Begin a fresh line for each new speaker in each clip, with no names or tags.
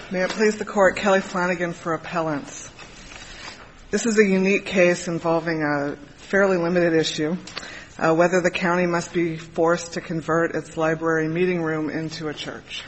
May it please the Court, Kelly Flanagan for appellants. This is a unique case involving a fairly limited issue, whether the county must be forced to convert its library meeting room into a church.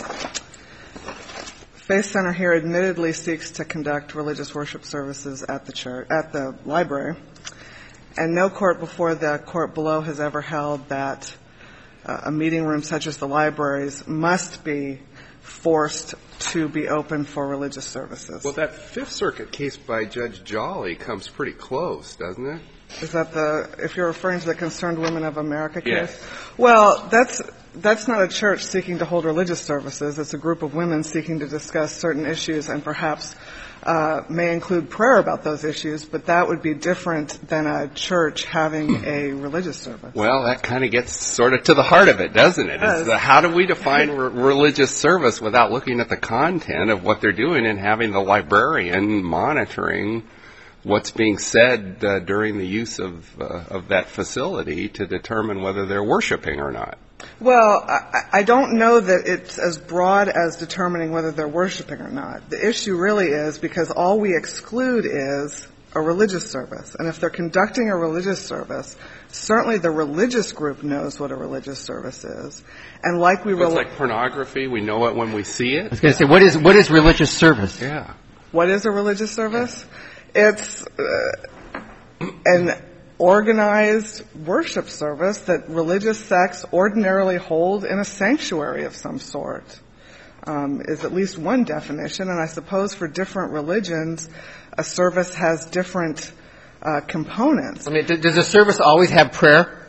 Faith Center here admittedly seeks to conduct religious worship services at the library, and no court before the court below has ever held that a meeting room such as the library's must be forced to be open for religious services.
Well, that Fifth Circuit case by Judge Jolly comes pretty close, doesn't it?
Is that if you're referring to the Concerned Women of America case?
Yes.
Well, that's not a church seeking to hold religious services. It's a group of women seeking to discuss certain issues and perhaps may include prayer about those issues, but that would be different than a church having a religious service.
Well, that kind of gets sort of to the heart of it, doesn't it? How do we define religious service without looking at the content of what they're doing and having the librarian monitoring what's being said during the use of that facility to determine whether they're worshiping or not?
Well, I don't know that it's as broad as determining whether they're worshiping or not. The issue really is because all we exclude is a religious service. And if they're conducting a religious service, certainly the religious group knows what a religious service is. And like we
it's like pornography, we know it when we see it.
I was going to say, what is religious service?
Yeah.
What is a religious service? It's an organized worship service that religious sects ordinarily hold in a sanctuary of some sort, is at least one definition. And I suppose for different religions, a service has different components.
I mean, does a service always have prayer?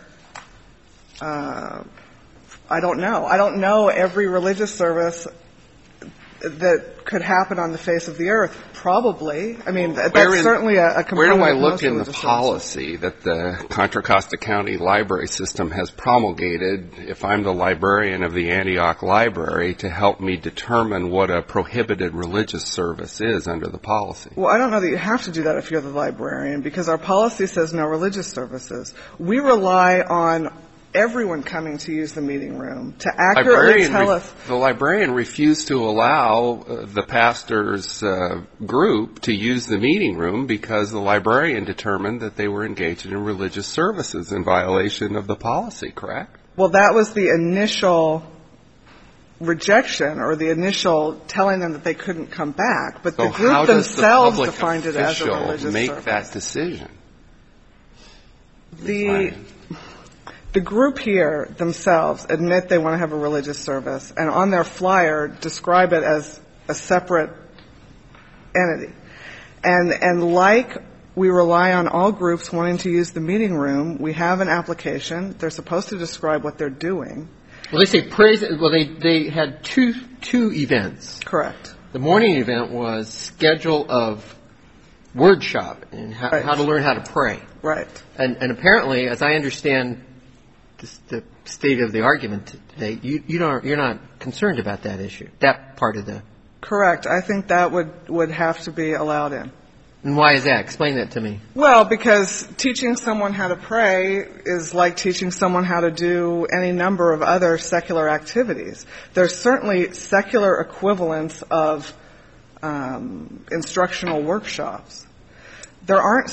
I don't know. I don't know every religious service that could happen on the face of the earth. Probably. I mean, that's certainly a component.
Where do I look in the policy that the Contra Costa County Library System has promulgated, if I'm the librarian of the Antioch Library, to help me determine what a prohibited religious service is under the policy?
Well, I don't know that you have to do that if you're the librarian, because our policy says no religious services. We rely on everyone coming to use the meeting room to accurately tell us.
The librarian refused to allow the pastor's group to use the meeting room because the librarian determined that they were engaged in religious services in violation of the policy, correct?
Well, that was the initial rejection or the initial telling them that they couldn't come back. But
so
the group themselves defined it as a religious
service. How does the public official make that decision?
The group here themselves admit they want to have a religious service, and on their flyer describe it as a separate entity. And like we rely on all groups wanting to use the meeting room, we have an application. They're supposed to describe what they're doing.
Well, they say praise. Well, they had two events.
Correct.
The morning event was schedule of word shop and how to learn how to pray.
Right.
And apparently, as I understand the state of the argument today, you're not concerned about that issue, that part of the.
Correct. I think that would have to be allowed in.
And why is that? Explain that to me.
Well, because teaching someone how to pray is like teaching someone how to do any number of other secular activities. There's certainly secular equivalents of instructional workshops. There aren't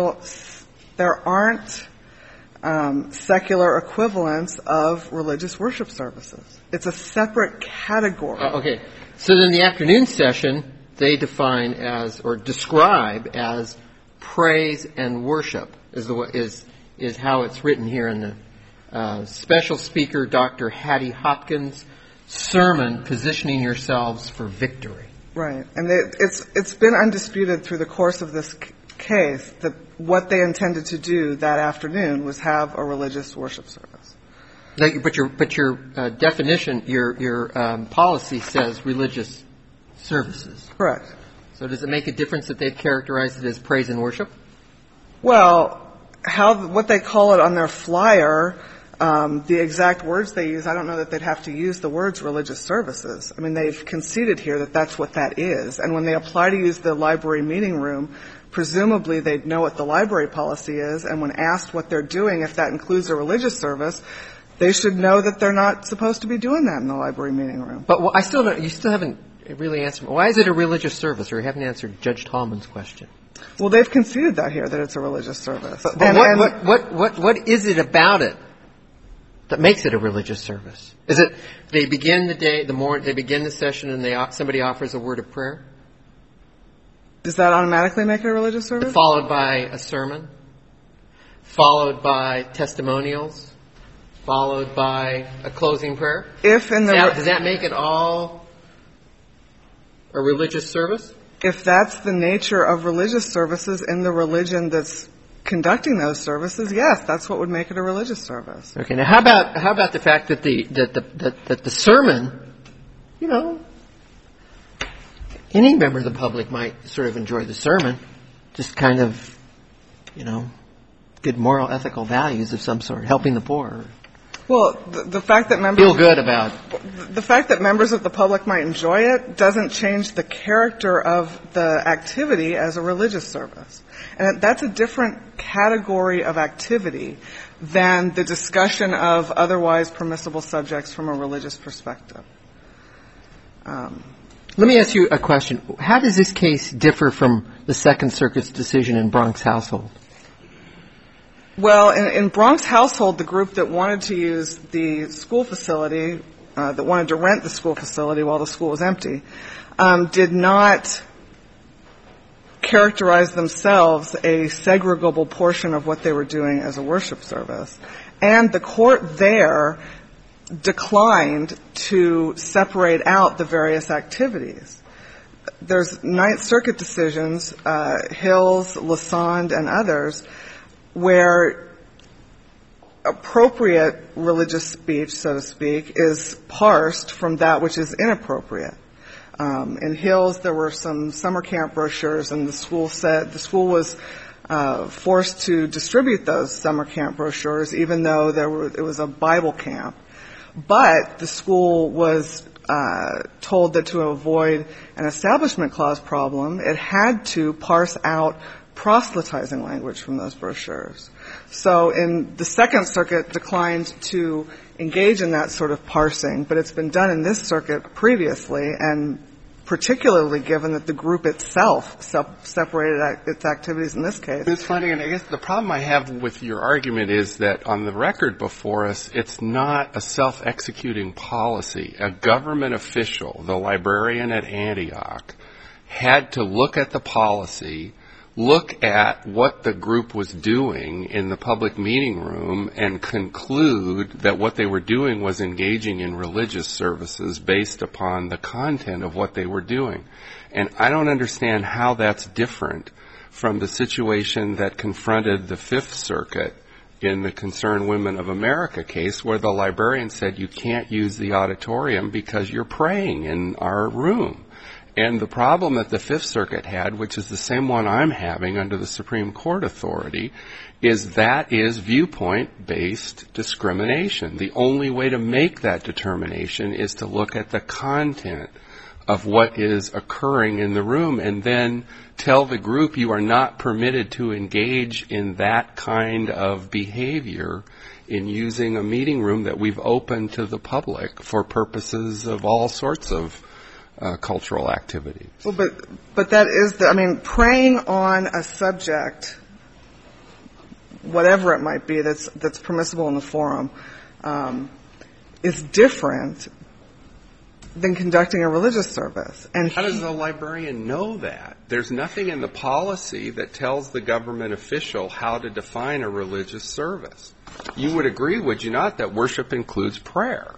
secular equivalents of religious worship services. It's a separate category.
Okay. So then the afternoon session they define as or describe as praise and worship is how it's written here in the special speaker Dr. Hattie Hopkins sermon, Positioning Yourselves for Victory.
Right. And it's been undisputed through the course of this case that what they intended to do that afternoon was have a religious worship service.
But your definition, your policy says religious services.
Correct.
So does it make a difference that they've characterized it as praise and worship?
Well, what they call it on their flyer, the exact words they use, I don't know that they'd have to use the words religious services. I mean, they've conceded here that that's what that is. And when they apply to use the library meeting room, presumably they'd know what the library policy is. And when asked what they're doing, if that includes a religious service, they should know that they're not supposed to be doing that in the library meeting room.
But you still haven't really answer. Why is it a religious service? Or you haven't answered Judge Tallman's question.
Well, they've conceded that here, that it's a religious service.
But what is it about it that makes it a religious service? Is it they begin the day, they begin the session, and somebody offers a word of prayer?
Does that automatically make it a religious service?
Followed by a sermon, followed by testimonials, followed by a closing prayer? Does that make it all a religious service?
If that's the nature of religious services in the religion that's conducting those services, yes, that's what would make it a religious service.
Okay. Now, how about the fact that the sermon, you know, any member of the public might sort of enjoy the sermon, just kind of, you know, good moral, ethical values of some sort, helping the poor.
Well, the fact that members of the public might enjoy it doesn't change the character of the activity as a religious service. And that's a different category of activity than the discussion of otherwise permissible subjects from a religious perspective.
Let me ask you a question. How does this case differ from the Second Circuit's decision in Bronx Household?
Well, in Bronx Household, the group that wanted to use the school facility, that wanted to rent the school facility while the school was empty, did not characterize themselves a segregable portion of what they were doing as a worship service. And the court there declined to separate out the various activities. There's Ninth Circuit decisions, Hills, Lassonde, and others, where appropriate religious speech, so to speak, is parsed from that which is inappropriate. In Hills, there were some summer camp brochures, and the school was forced to distribute those summer camp brochures, even though it was a Bible camp. But the school was told that to avoid an Establishment Clause problem, it had to parse out proselytizing language from those brochures. So the Second Circuit declined to engage in that sort of parsing, but it's been done in this circuit previously, and particularly given that the group itself separated its activities in this case.
It's funny, and I guess the problem I have with your argument is that on the record before us, it's not a self-executing policy. A government official, the librarian at Antioch, had to look at the policy, look at what the group was doing in the public meeting room, and conclude that what they were doing was engaging in religious services based upon the content of what they were doing. And I don't understand how that's different from the situation that confronted the Fifth Circuit in the Concerned Women of America case, where the librarian said you can't use the auditorium because you're praying in our room. And the problem that the Fifth Circuit had, which is the same one I'm having under the Supreme Court authority, is that is viewpoint-based discrimination. The only way to make that determination is to look at the content of what is occurring in the room and then tell the group you are not permitted to engage in that kind of behavior in using a meeting room that we've opened to the public for purposes of all sorts of cultural activities.
Well, but that is praying on a subject, whatever it might be, that's permissible in the forum, is different than conducting a religious service. And
how does the librarian know that? There's nothing in the policy that tells the government official how to define a religious service. You would agree, would you not, that worship includes prayer?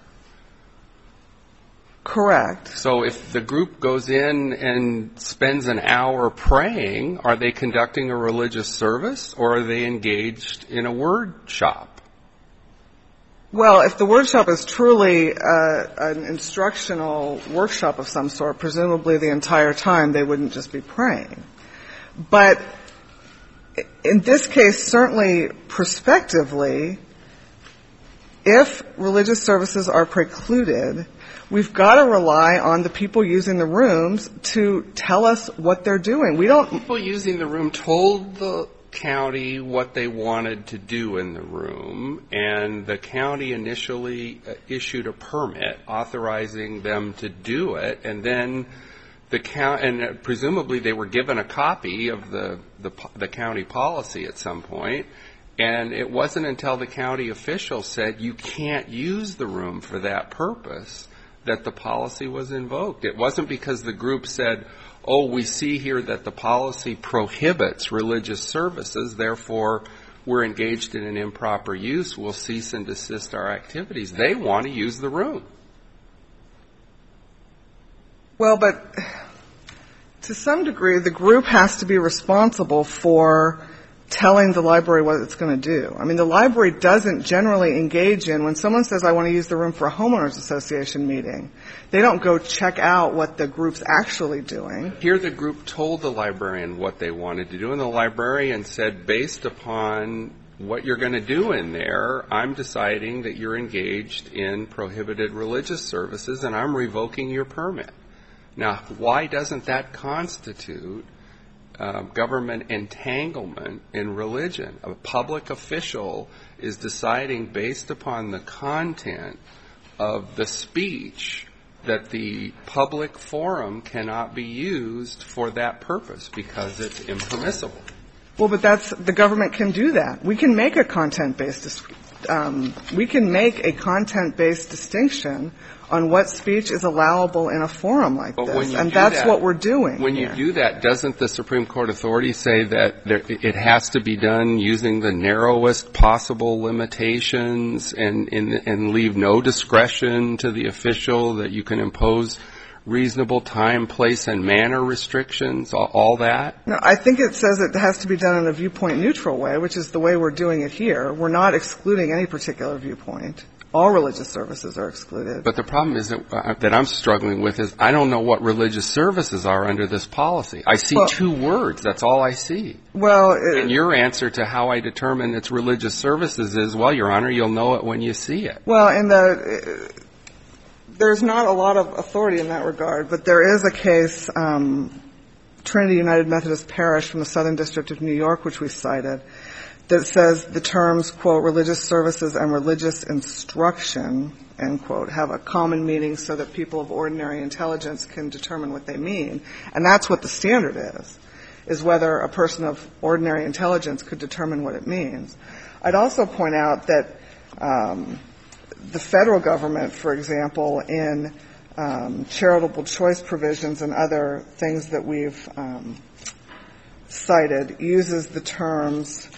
Correct.
So if the group goes in and spends an hour praying, are they conducting a religious service, or are they engaged in a word shop?
Well, if the word shop is truly an instructional workshop of some sort, presumably the entire time they wouldn't just be praying. But in this case, certainly prospectively, if religious services are precluded, we've got to rely on the people using the rooms to tell us what they're doing.
People using the room told the county what they wanted to do in the room, and the county initially issued a permit authorizing them to do it, and then and presumably they were given a copy of the county policy at some point, and it wasn't until the county official said you can't use the room for that purpose that the policy was invoked. It wasn't because the group said, oh, we see here that the policy prohibits religious services, therefore we're engaged in an improper use, we'll cease and desist our activities. They want to use the room.
Well, but to some degree, the group has to be responsible for telling the library what it's going to do. I mean, the library doesn't generally engage in, when someone says, I want to use the room for a homeowners association meeting, they don't go check out what the group's actually doing.
Here the group told the librarian what they wanted to do, and the librarian said, based upon what you're going to do in there, I'm deciding that you're engaged in prohibited religious services, and I'm revoking your permit. Now, why doesn't that constitute government entanglement in religion? A public official is deciding based upon the content of the speech that the public forum cannot be used for that purpose because it's impermissible.
Well, but the government can do that. We can make a content-based distinction on what speech is allowable in a forum like this, and that's what we're doing.
When you do that, doesn't the Supreme Court authority say that it has to be done using the narrowest possible limitations and leave no discretion to the official, that you can impose reasonable time, place, and manner restrictions, all that?
No, I think it says it has to be done in a viewpoint-neutral way, which is the way we're doing it here. We're not excluding any particular viewpoint. All religious services are excluded.
But the problem is that I'm struggling with is I don't know what religious services are under this policy. I see two words. That's all I see.
Well,
and your answer to how I determine it's religious services is, well, Your Honor, you'll know it when you see it.
Well, there's not a lot of authority in that regard, but there is a case, Trinity United Methodist Parish from the Southern District of New York, which we cited, that says the terms, quote, religious services and religious instruction, end quote, have a common meaning so that people of ordinary intelligence can determine what they mean. And that's what the standard is whether a person of ordinary intelligence could determine what it means. I'd also point out that the federal government, for example, in charitable choice provisions and other things that we've cited, uses the terms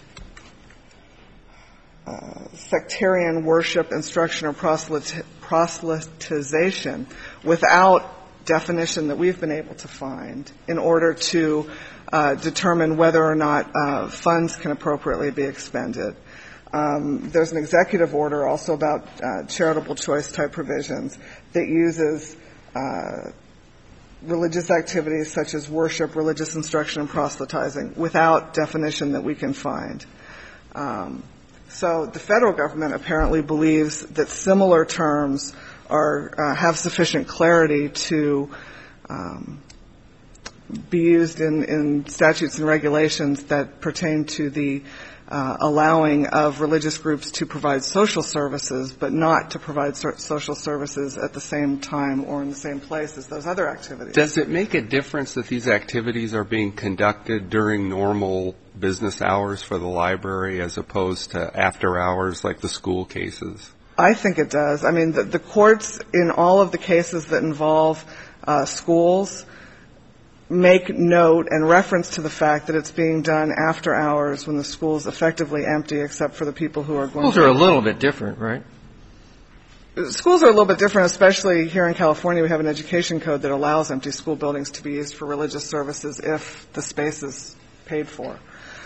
sectarian worship, instruction, or proselytization without definition that we've been able to find in order to determine whether or not funds can appropriately be expended. There's an executive order also about charitable choice type provisions that uses religious activities such as worship, religious instruction, and proselytizing without definition that we can find. So the federal government apparently believes that similar terms have sufficient clarity to be used in statutes and regulations that pertain to the allowing of religious groups to provide social services, but not to provide social services at the same time or in the same place as those other activities.
Does it make a difference that these activities are being conducted during normal business hours for the library as opposed to after hours like the school cases?
I think it does. I mean, the courts in all of the cases that involve schools make note and reference to the fact that it's being done after hours when the school's effectively empty except for the people who are going to...
Schools are a little bit different, right?
Schools are a little bit different, especially here in California. We have an education code that allows empty school buildings to be used for religious services if the space is paid for.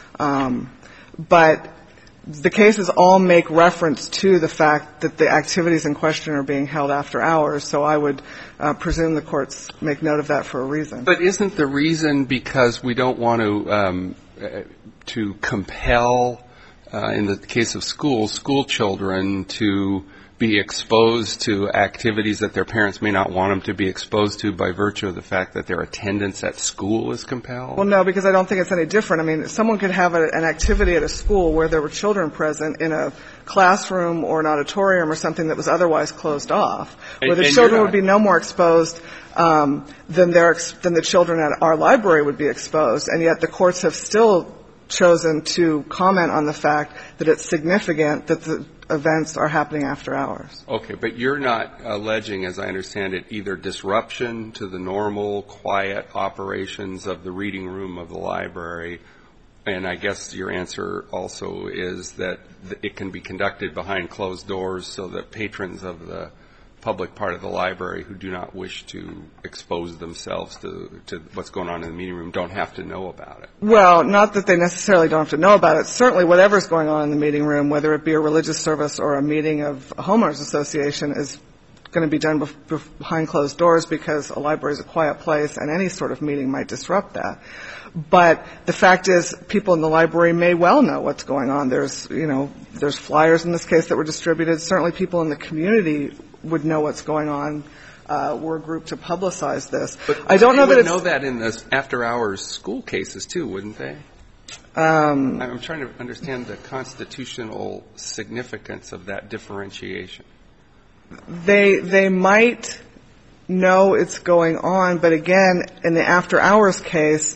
But the cases all make reference to the fact that the activities in question are being held after hours, so I would presume the courts make note of that for a reason.
But isn't the reason because we don't want to compel, in the case of schools, school children to be exposed to activities that their parents may not want them to be exposed to by virtue of the fact that their attendance at school is compelled?
Well, no, because I don't think it's any different. I mean, someone could have an activity at a school where there were children present in a classroom or an auditorium or something that was otherwise closed off, where the children would be no more exposed than the children at our library would be exposed, and yet the courts have still chosen to comment on the fact that it's significant that the events are happening after hours.
Okay, but you're not alleging, as I understand it, either disruption to the normal, quiet operations of the reading room of the library, and I guess your answer also is that it can be conducted behind closed doors so that patrons of the public part of the library who do not wish to expose themselves to what's going on in the meeting room don't have to know about it.
Well, not that they necessarily don't have to know about it. Certainly whatever's going on in the meeting room, whether it be a religious service or a meeting of a homeowners association, is going to be done behind closed doors because a library is a quiet place and any sort of meeting might disrupt that. But the fact is, people in the library may well know what's going on. There's flyers in this case that were distributed. Certainly people in the community would know what's going on. We're a group to publicize this.
But
I don't know
they
that
would
it's
know that in the after-hours school cases too, wouldn't they? I'm trying to understand the constitutional significance of that differentiation.
They might know it's going on, but again, in the after-hours case,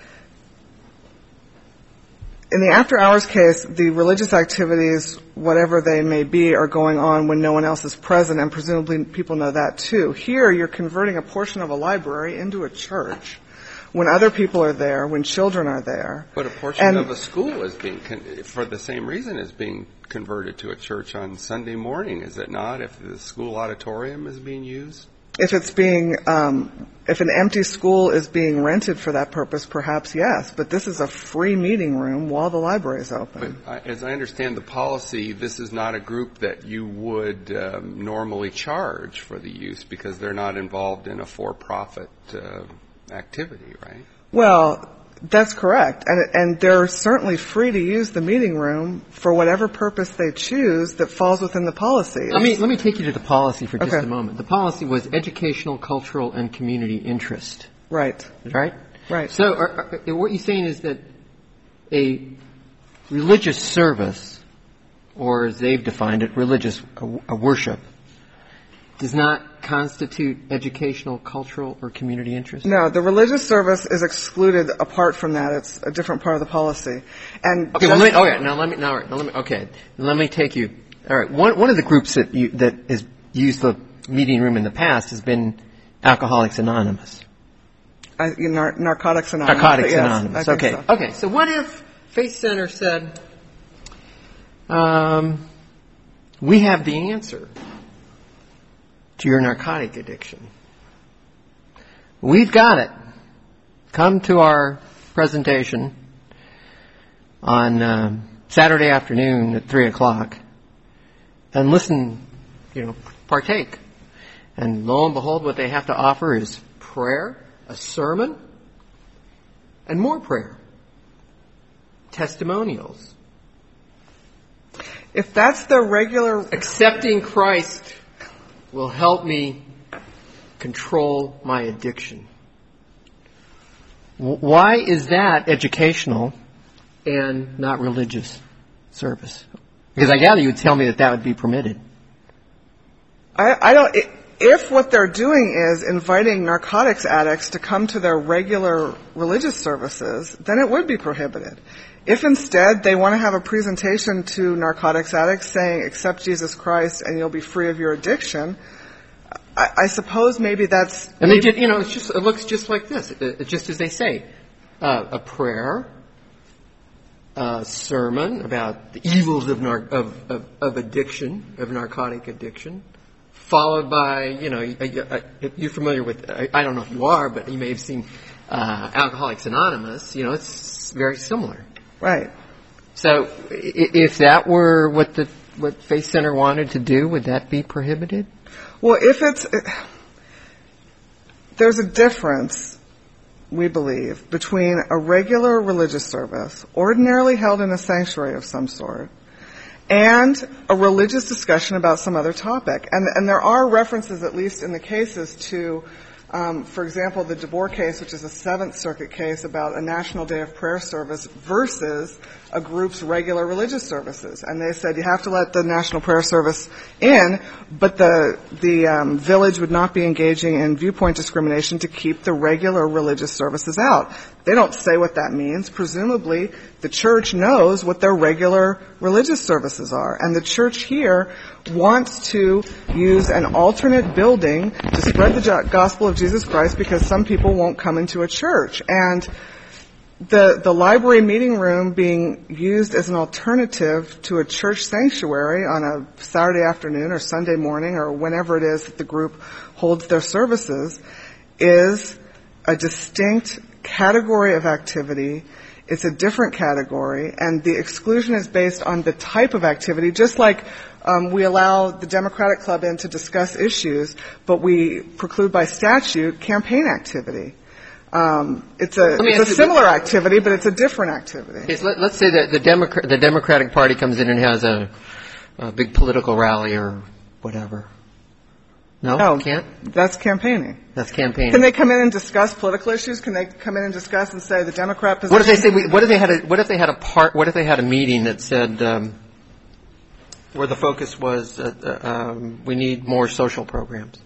the religious activities, whatever they may be, are going on when no one else is present, and presumably people know that too. Here, you're converting a portion of a library into a church when other people are there, when children are there.
But a portion of a school is being, for the same reason, is being converted to a church on Sunday morning, is it not, if the school auditorium is being used?
If it's being, if an empty school is being rented for that purpose, perhaps yes. But this is a free meeting room while the library is open.
But as I understand the policy, this is not a group that you would normally charge for the use because they're not involved in a for-profit activity, right? Well,
that's correct. And they're certainly free to use the meeting room for whatever purpose they choose that falls within the policy.
Let me take you to the policy for just a moment. The policy was educational, cultural, and community interest.
Right.
Right?
Right.
So what you're saying is that a religious service, or as they've defined it, religious worship, does not constitute educational, cultural, or community interest?
No, the religious service is excluded apart from that. It's a different part of the policy. And
let me take you. All right, one of the groups that has used the meeting room in the past has been Alcoholics Anonymous.
Narcotics Anonymous.
Narcotics
yes,
Anonymous. Okay.
So.
Okay. So what if Faith Center said, "We have the answer to your narcotic addiction. We've got it. Come to our presentation on Saturday afternoon at 3:00 and listen, partake." And lo and behold, what they have to offer is prayer, a sermon, and more prayer. Testimonials.
If that's the regular...
Accepting Christ will help me control my addiction. Why is that educational and not religious service? Because I gather you would tell me that would be permitted.
I don't... If what they're doing is inviting narcotics addicts to come to their regular religious services, then it would be prohibited. If instead they want to have a presentation to narcotics addicts saying, accept Jesus Christ and you'll be free of your addiction, I suppose maybe that's...
And they did, it looks just like this, just as they say. A prayer, a sermon about the evils of addiction, of narcotic addiction, followed by, you're familiar with, I don't know if you are, but you may have seen Alcoholics Anonymous. It's very similar.
Right.
So if that were what Faith Center wanted to do, would that be prohibited?
Well, there's a difference, we believe, between a regular religious service, ordinarily held in a sanctuary of some sort, and a religious discussion about some other topic. And there are references, at least in the cases, to, for example, the DeBoer case, which is a Seventh Circuit case about a National Day of Prayer service versus a group's regular religious services. And they said you have to let the National Prayer Service in, but the village would not be engaging in viewpoint discrimination to keep the regular religious services out. They don't say what that means. Presumably, the church knows what their regular religious services are. And the church here wants to use an alternate building to spread the gospel of Jesus Christ because some people won't come into a church. And the library meeting room being used as an alternative to a church sanctuary on a Saturday afternoon or Sunday morning or whenever it is that the group holds their services is a distinct category of activity. It's a different category, and the exclusion is based on the type of activity, just like we allow the Democratic Club in to discuss issues, but we preclude by statute campaign activity. It's a similar activity, but it's a different activity.
Okay, so let's say that the Democratic Party comes in and has a big political rally or whatever. No, can't?
That's campaigning.
That's campaigning.
Can they come in and discuss political issues? Can they come in and discuss and say the Democrat position?
What if they say? What if they had a meeting that said where the focus was we need more social programs?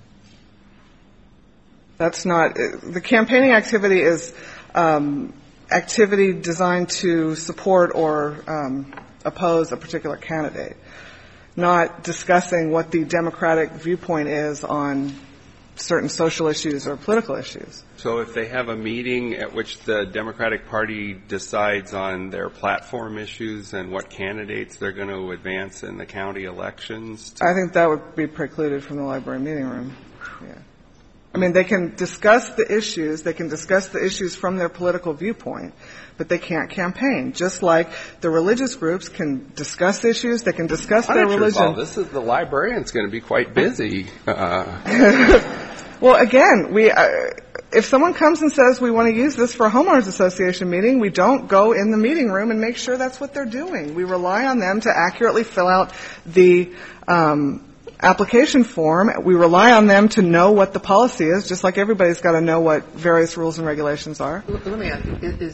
That's not the campaigning activity is activity designed to support or oppose a particular candidate, not discussing what the Democratic viewpoint is on certain social issues or political issues.
So if they have a meeting at which the Democratic Party decides on their platform issues and what candidates they're going to advance in the county elections?
I think that would be precluded from the library meeting room. Yeah. I mean, they can discuss the issues. They can discuss the issues from their political viewpoint, but they can't campaign. Just like the religious groups can discuss issues, they can discuss their religion.
This is the librarian's going to be quite busy.
Well, again, if someone comes and says we want to use this for a homeowners association meeting, we don't go in the meeting room and make sure that's what they're doing. We rely on them to accurately fill out the application form. We rely on them to know what the policy is, just like everybody's got to know what various rules and regulations are.
Let me ask you,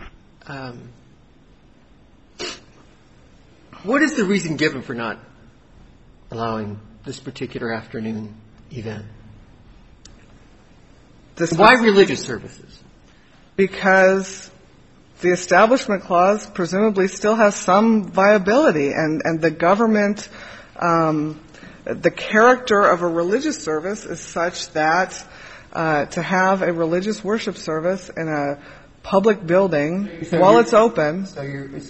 what is the reason given for not allowing this particular afternoon event? Why religious services?
Because the Establishment Clause presumably still has some viability, and the government, the character of a religious service is such that to have a religious worship service in a public building while it's open.
So it's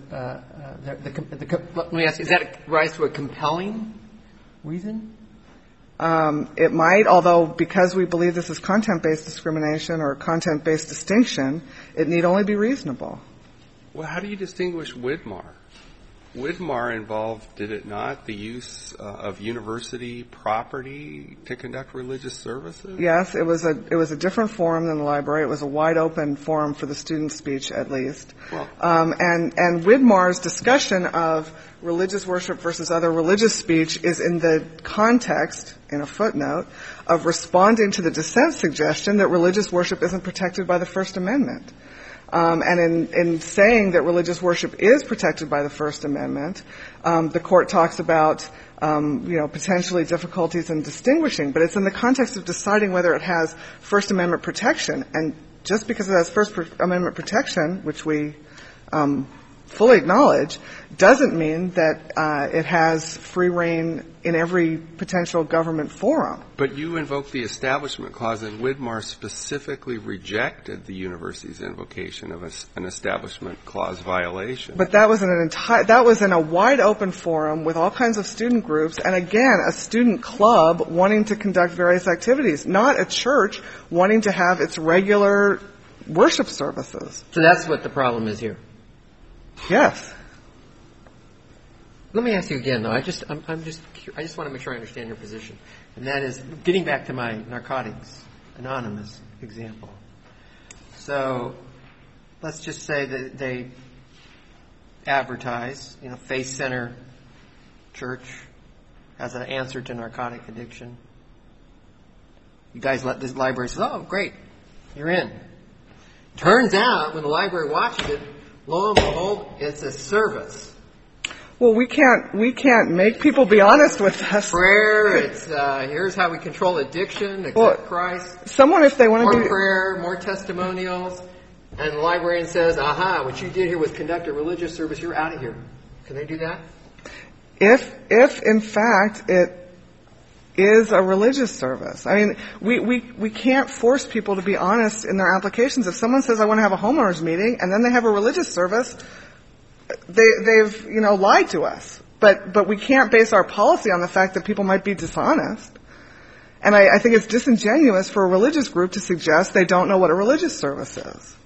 let me ask you, is that rise to a compelling reason?
It might, although because we believe this is content-based discrimination or content-based distinction, it need only be reasonable.
Well, how do you distinguish Widmar? Widmar involved, did it not, the use of university property to conduct religious services?
Yes, it was a different forum than the library. It was a wide open forum for the student speech, at least.
Well,
and Widmar's discussion of religious worship versus other religious speech is in the context, in a footnote, of responding to the dissent suggestion that religious worship isn't protected by the First Amendment. And in saying that religious worship is protected by the First Amendment, the court talks about, potentially difficulties in distinguishing, but it's in the context of deciding whether it has First Amendment protection. And just because it has First Amendment protection, which we fully acknowledge, doesn't mean that it has free reign in every potential government forum.
But you invoked the Establishment Clause, and Widmar specifically rejected the university's invocation of an Establishment Clause violation.
But that was in a wide open forum with all kinds of student groups, and again, a student club wanting to conduct various activities, not a church wanting to have its regular worship services.
So that's what the problem is here.
Yes.
Let me ask you again, though. I just want to make sure I understand your position, and that is getting back to my Narcotics Anonymous example. So let's just say that they advertise, Faith Center church as an answer to narcotic addiction. You guys let this library say, oh, great, you're in. Turns out, when the library watches it, lo and behold, it's a service.
Well, we can't make people be honest with us.
Prayer, it's here's how we control addiction, accept Christ.
Someone, if they want to
more prayer, more testimonials, and the librarian says, aha, what you did here was conduct a religious service, you're out of here. Can they do that?
If in fact it is a religious service. I mean, we can't force people to be honest in their applications. If someone says, I want to have a homeowners meeting, and then they have a religious service, they've lied to us. But we can't base our policy on the fact that people might be dishonest. And I think it's disingenuous for a religious group to suggest they don't know what a religious service is.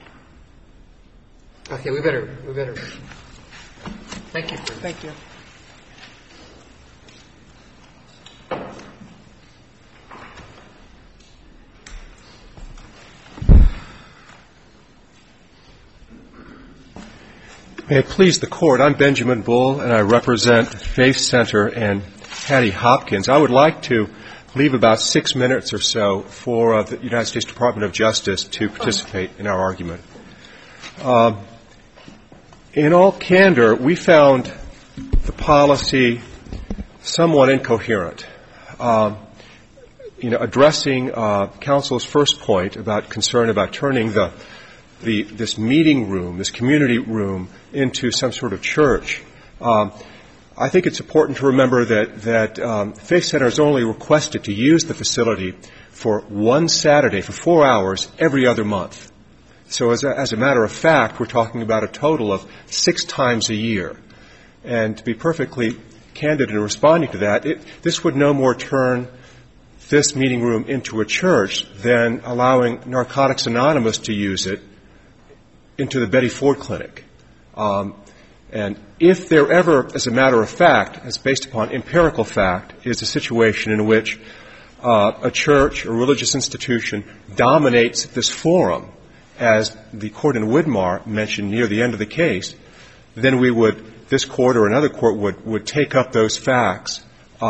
Okay, we better. Thank you.
Thank you.
May it please the Court, I'm Benjamin Bull, and I represent Faith Center and Hattie Hopkins. I would like to leave about 6 minutes or so for the United States Department of Justice to participate in our argument. In all candor, we found the policy somewhat incoherent. Addressing counsel's first point about concern about turning this meeting room, this community room, into some sort of church. I think it's important to remember that Faith Center is only requested to use the facility for one Saturday for 4 hours every other month. So as a matter of fact, we're talking about a total of 6 times a year. And to be perfectly candid in responding to that, this would no more turn this meeting room into a church than allowing Narcotics Anonymous to use it into the Betty Ford Clinic. And if there ever, as a matter of fact, as based upon empirical fact, is a situation in which a church or religious institution dominates this forum, as the court in Widmar mentioned near the end of the case, then this court or another court would take up those facts,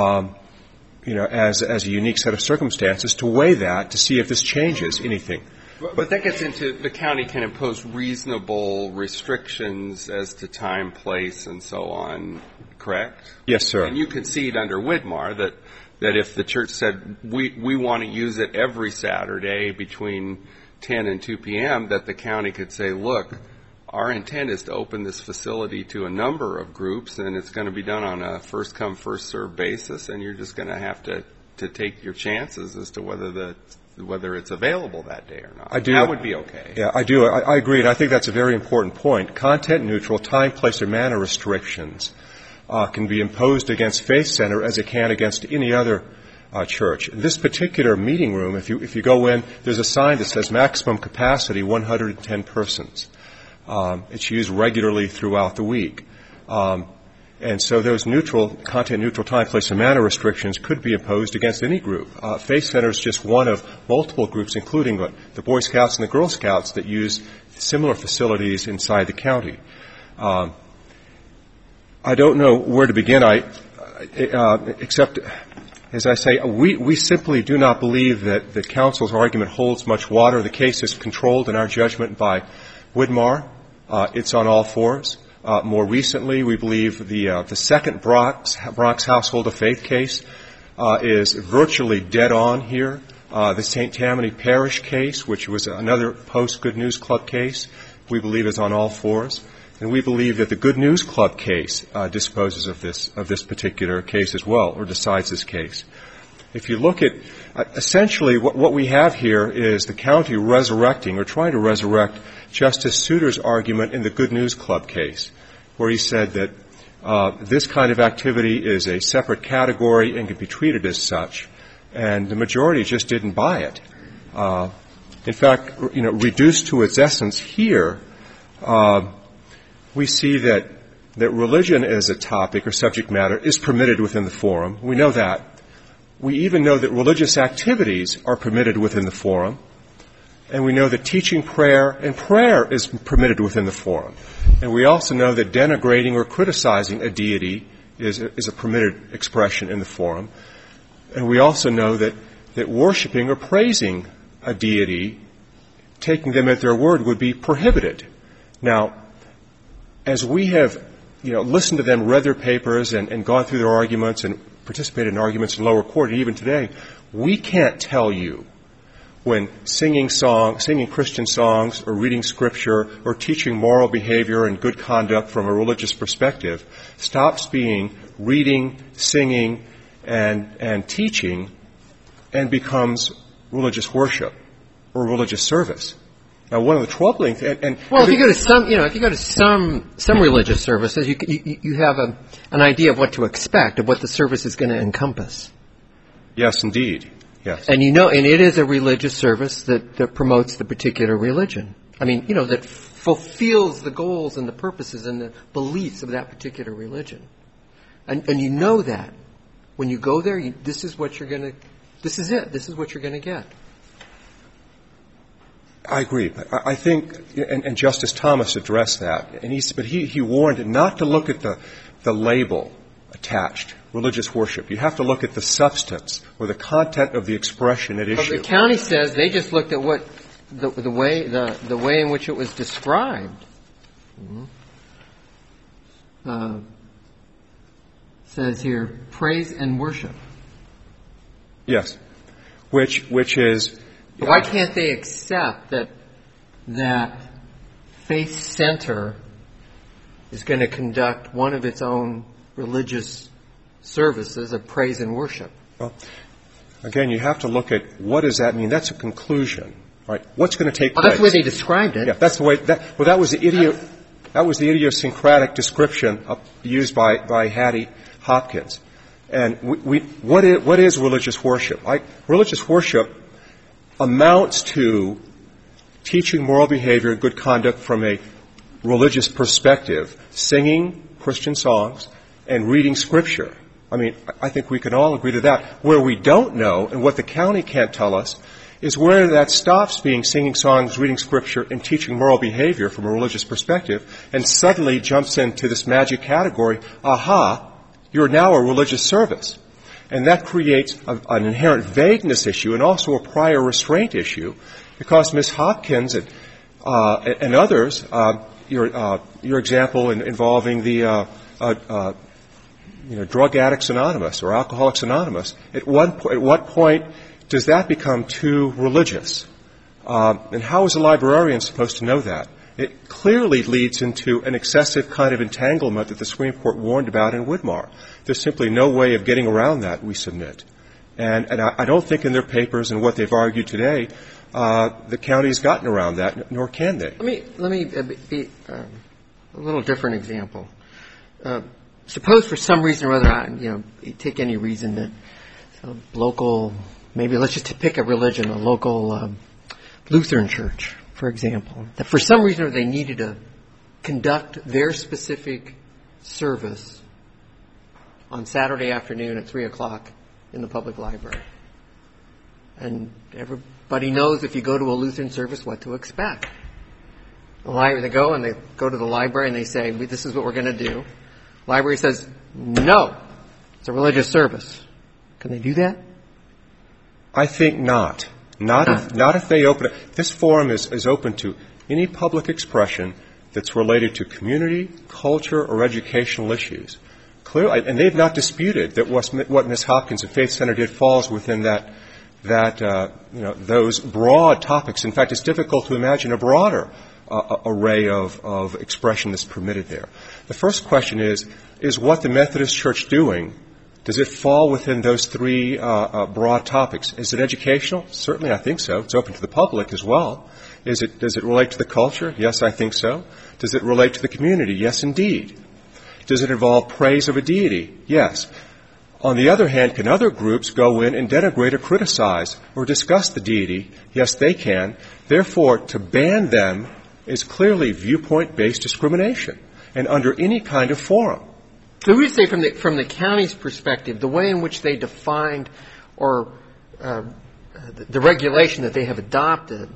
as a unique set of circumstances to weigh that to see if this changes anything.
But that gets into the county can impose reasonable restrictions as to time, place, and so on, correct?
Yes, sir.
And you concede under Widmar that if the church said, we want to use it every Saturday between 10 and 2 p.m., that the county could say, look, our intent is to open this facility to a number of groups, and it's going to be done on a first-come, first-served basis, and you're just going to have to take your chances as to whether it's available that day or not.
I do.
That would be okay.
Yeah, I do. I agree, and I think that's a very important point. Content-neutral time, place, or manner restrictions can be imposed against Faith Center as it can against any other church. This particular meeting room, if you go in, there's a sign that says maximum capacity 110 persons. It's used regularly throughout the week. And so those content-neutral time, place, and manner restrictions could be imposed against any group. Faith Center is just one of multiple groups, including the Boy Scouts and the Girl Scouts, that use similar facilities inside the county. I don't know where to begin, except, as I say, we simply do not believe that the counsel's argument holds much water. The case is controlled in our judgment by Widmar. It's on all fours. More recently, we believe the second Bronx Household of Faith case is virtually dead on here. The St. Tammany Parish case, which was another post-Good News Club case, we believe is on all fours. And we believe that the Good News Club case disposes of this particular case as well, or decides this case. If you look at essentially what we have here is the county resurrecting or trying to resurrect Justice Souter's argument in the Good News Club case, where he said that this kind of activity is a separate category and can be treated as such, and the majority just didn't buy it. In fact, reduced to its essence here, we see that religion as a topic or subject matter is permitted within the forum. We know that. We even know that religious activities are permitted within the forum. And we know that teaching prayer is permitted within the forum. And we also know that denigrating or criticizing a deity is a permitted expression in the forum. And we also know that worshiping or praising a deity, taking them at their word, would be prohibited. Now, as we have, listened to them, read their papers, and gone through their arguments and participated in arguments in lower court, and even today, we can't tell you when singing Christian songs or reading scripture or teaching moral behavior and good conduct from a religious perspective stops being reading, singing, and teaching and becomes religious worship or religious service. Now, one of the troubling things,
if you go to some religious services, you have an idea of what to expect, of what the service is going to encompass.
Yes, indeed. Yes.
And and it is a religious service that promotes the particular religion. That fulfills the goals and the purposes and the beliefs of that particular religion. And you know that when you go there, this is what you're going to. This is it. This is what you're going to get.
I agree. I think, and Justice Thomas addressed that, but he warned not to look at the label attached, religious worship. You have to look at the substance or the content of the expression at issue.
But the county says they just looked at what the way in which it was described. Says here, praise and worship.
Yes, which is.
Why can't they accept that Faith Center is going to conduct one of its own religious services of praise and worship?
Well, again, you have to look at what does that mean. That's a conclusion, right? What's going to take place?
That's the way they described it.
Yeah, that's the way. That was the idiosyncratic description used by Hattie Hopkins. And what is religious worship? Religious worship amounts to teaching moral behavior and good conduct from a religious perspective, singing Christian songs, and reading Scripture. I think we can all agree to that. Where we don't know, and what the county can't tell us, is where that stops being singing songs, reading Scripture, and teaching moral behavior from a religious perspective, and suddenly jumps into this magic category, you're now a religious service. And that creates an inherent vagueness issue and also a prior restraint issue, because Ms. Hopkins and others, your example involving the Drug Addicts Anonymous or Alcoholics Anonymous, at what point does that become too religious? And how is a librarian supposed to know that? It clearly leads into an excessive kind of entanglement that the Supreme Court warned about in Widmar. There's simply no way of getting around that, we submit. And I don't think in their papers and what they've argued today, the county has gotten around that, nor can they.
Let me be a little different example. Suppose for some reason or other, take any reason that local, maybe let's just pick a religion, a local Lutheran church, for example, that for some reason they needed to conduct their specific service on Saturday afternoon at 3 o'clock in the public library. And everybody knows if you go to a Lutheran service what to expect. They go to the library and they say, this is what we're going to do. Library says, no, it's a religious service. Can they do that?
I think not. Not if they open it. This forum is open to any public expression that's related to community, culture, or educational issues. Clearly, and they've not disputed that what Ms. Hopkins and Faith Center did falls within those broad topics. In fact, it's difficult to imagine a broader array of expression that's permitted there. The first question is what the Methodist Church doing? Does it fall within those three broad topics? Is it educational? Certainly, I think so. It's open to the public as well. Does it relate to the culture? Yes, I think so. Does it relate to the community? Yes, indeed. Does it involve praise of a deity? Yes. On the other hand, can other groups go in and denigrate or criticize or discuss the deity? Yes, they can. Therefore, to ban them is clearly viewpoint-based discrimination and under any kind of forum.
So we would say from the county's perspective, the way in which they defined or the regulation that they have adopted,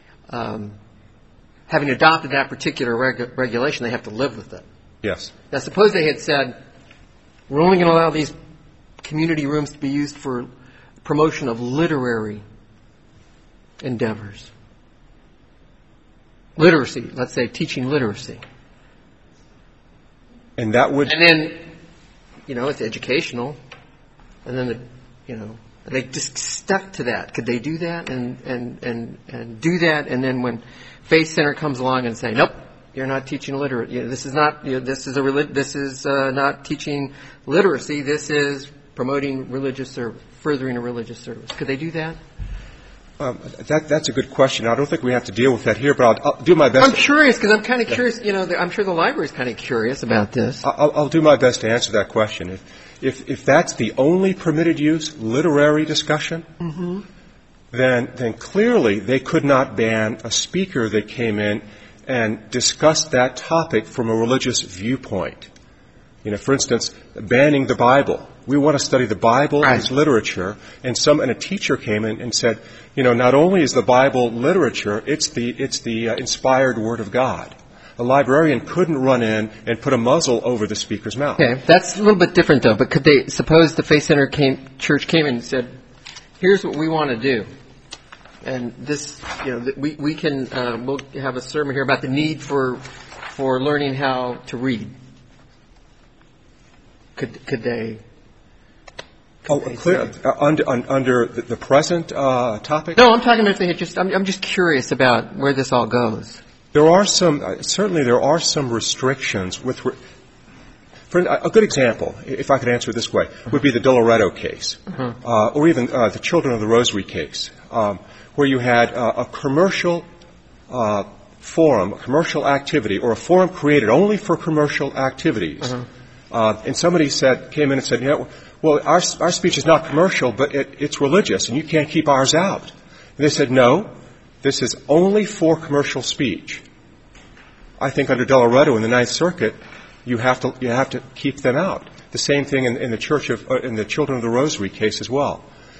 having adopted that particular regulation, they have to live with it.
Yes.
Now, suppose they had said, we're only going to allow these community rooms to be used for promotion of literary endeavors. Literacy, let's say teaching literacy.
And that would...
And then, it's educational. And then, they just stuck to that. Could they do that and do that? And then when Faith Center comes along and say, nope, you're not teaching literacy. This is not. This is not teaching literacy. This is promoting religious service, furthering a religious service. Could they do that?
That's a good question. I don't think we have to deal with that here, but I'll do my best.
I'm curious because I'm kind of curious. I'm sure the library's kind of curious about this.
I'll do my best to answer that question. If that's the only permitted use, literary discussion,
Mm-hmm.
then clearly they could not ban a speaker that came in and discussed that topic from a religious viewpoint. For instance, banning the Bible. We want to study the Bible as literature, and a teacher came in and said, not only is the Bible literature, it's the inspired Word of God. A librarian couldn't run in and put a muzzle over the speaker's mouth.
Okay, that's a little bit different though. But could they suppose the Faith Center Church came in and said, "Here's what we want to do," and this, we can we'll have a sermon here about the need for learning how to read. Could they?
Clear under the present topic?
No, I'm talking about if they had just. I'm just curious about where this all goes.
There are some restrictions with. For a good example, if I could answer it this way, would be the De Loreto case, or even the Children of the Rosary case, where you had a commercial forum, a commercial activity, or a forum created only for commercial activities. And somebody came in and said, well, our speech is not commercial, but it's religious, and you can't keep ours out. And they said, no, this is only for commercial speech. I think under De Loreto in the Ninth Circuit, you have to keep them out. The same thing in the in the Children of the Rosary case as well.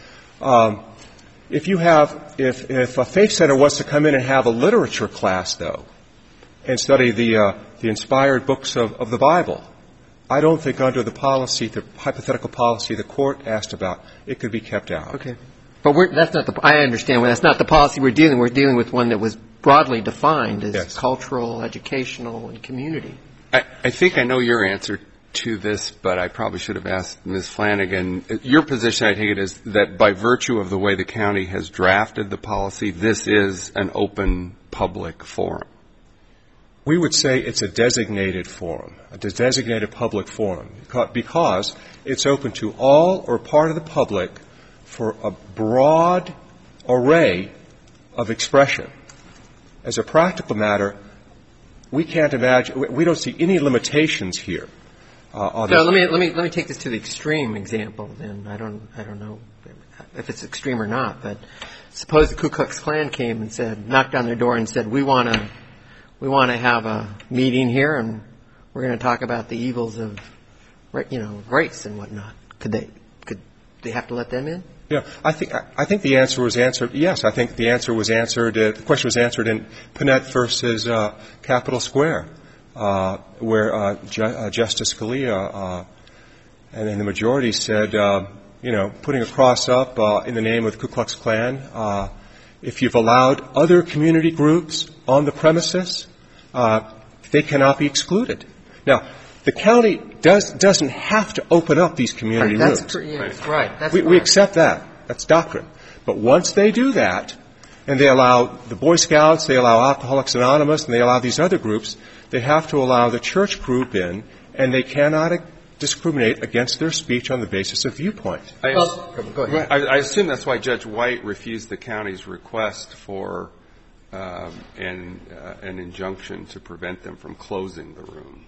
If a Faith Center wants to come in and have a literature class, though, and study the inspired books of the Bible, I don't think under the hypothetical policy the court asked about, it could be kept out.
Okay. But that's not I understand. That's not the policy we're dealing with. We're dealing with one that was broadly defined as cultural, educational, and community.
I think I know your answer to this, but I probably should have asked Ms. Flanagan. Your position, I take it, is that by virtue of the way the county has drafted the policy, this is an open public forum.
We would say it's a designated forum, a designated public forum, because it's open to all or part of the public for a broad array of expression. As a practical matter, we can't imagine, we don't see any limitations here.
So let me take this to the extreme example. Then I don't know if it's extreme or not, but suppose the Ku Klux Klan came and said, knocked on their door and said, we want to have a meeting here, and we're going to talk about the evils of, race and whatnot. Could they have to let them in?
Yeah, I think the answer was answered. Yes, I think the answer was answered. The question was answered in Panett versus Capitol Square, where Justice Scalia and then the majority said, putting a cross up in the name of the Ku Klux Klan, if you've allowed other community groups on the premises, they cannot be excluded. Now, the county doesn't have to open up these community rooms.
Right.
We accept that. That's doctrine. But once they do that, and they allow the Boy Scouts, they allow Alcoholics Anonymous, and they allow these other groups, they have to allow the church group in, and they cannot discriminate against their speech on the basis of viewpoint.
Go ahead.
I assume that's why Judge White refused the county's request for an injunction to prevent them from closing the room.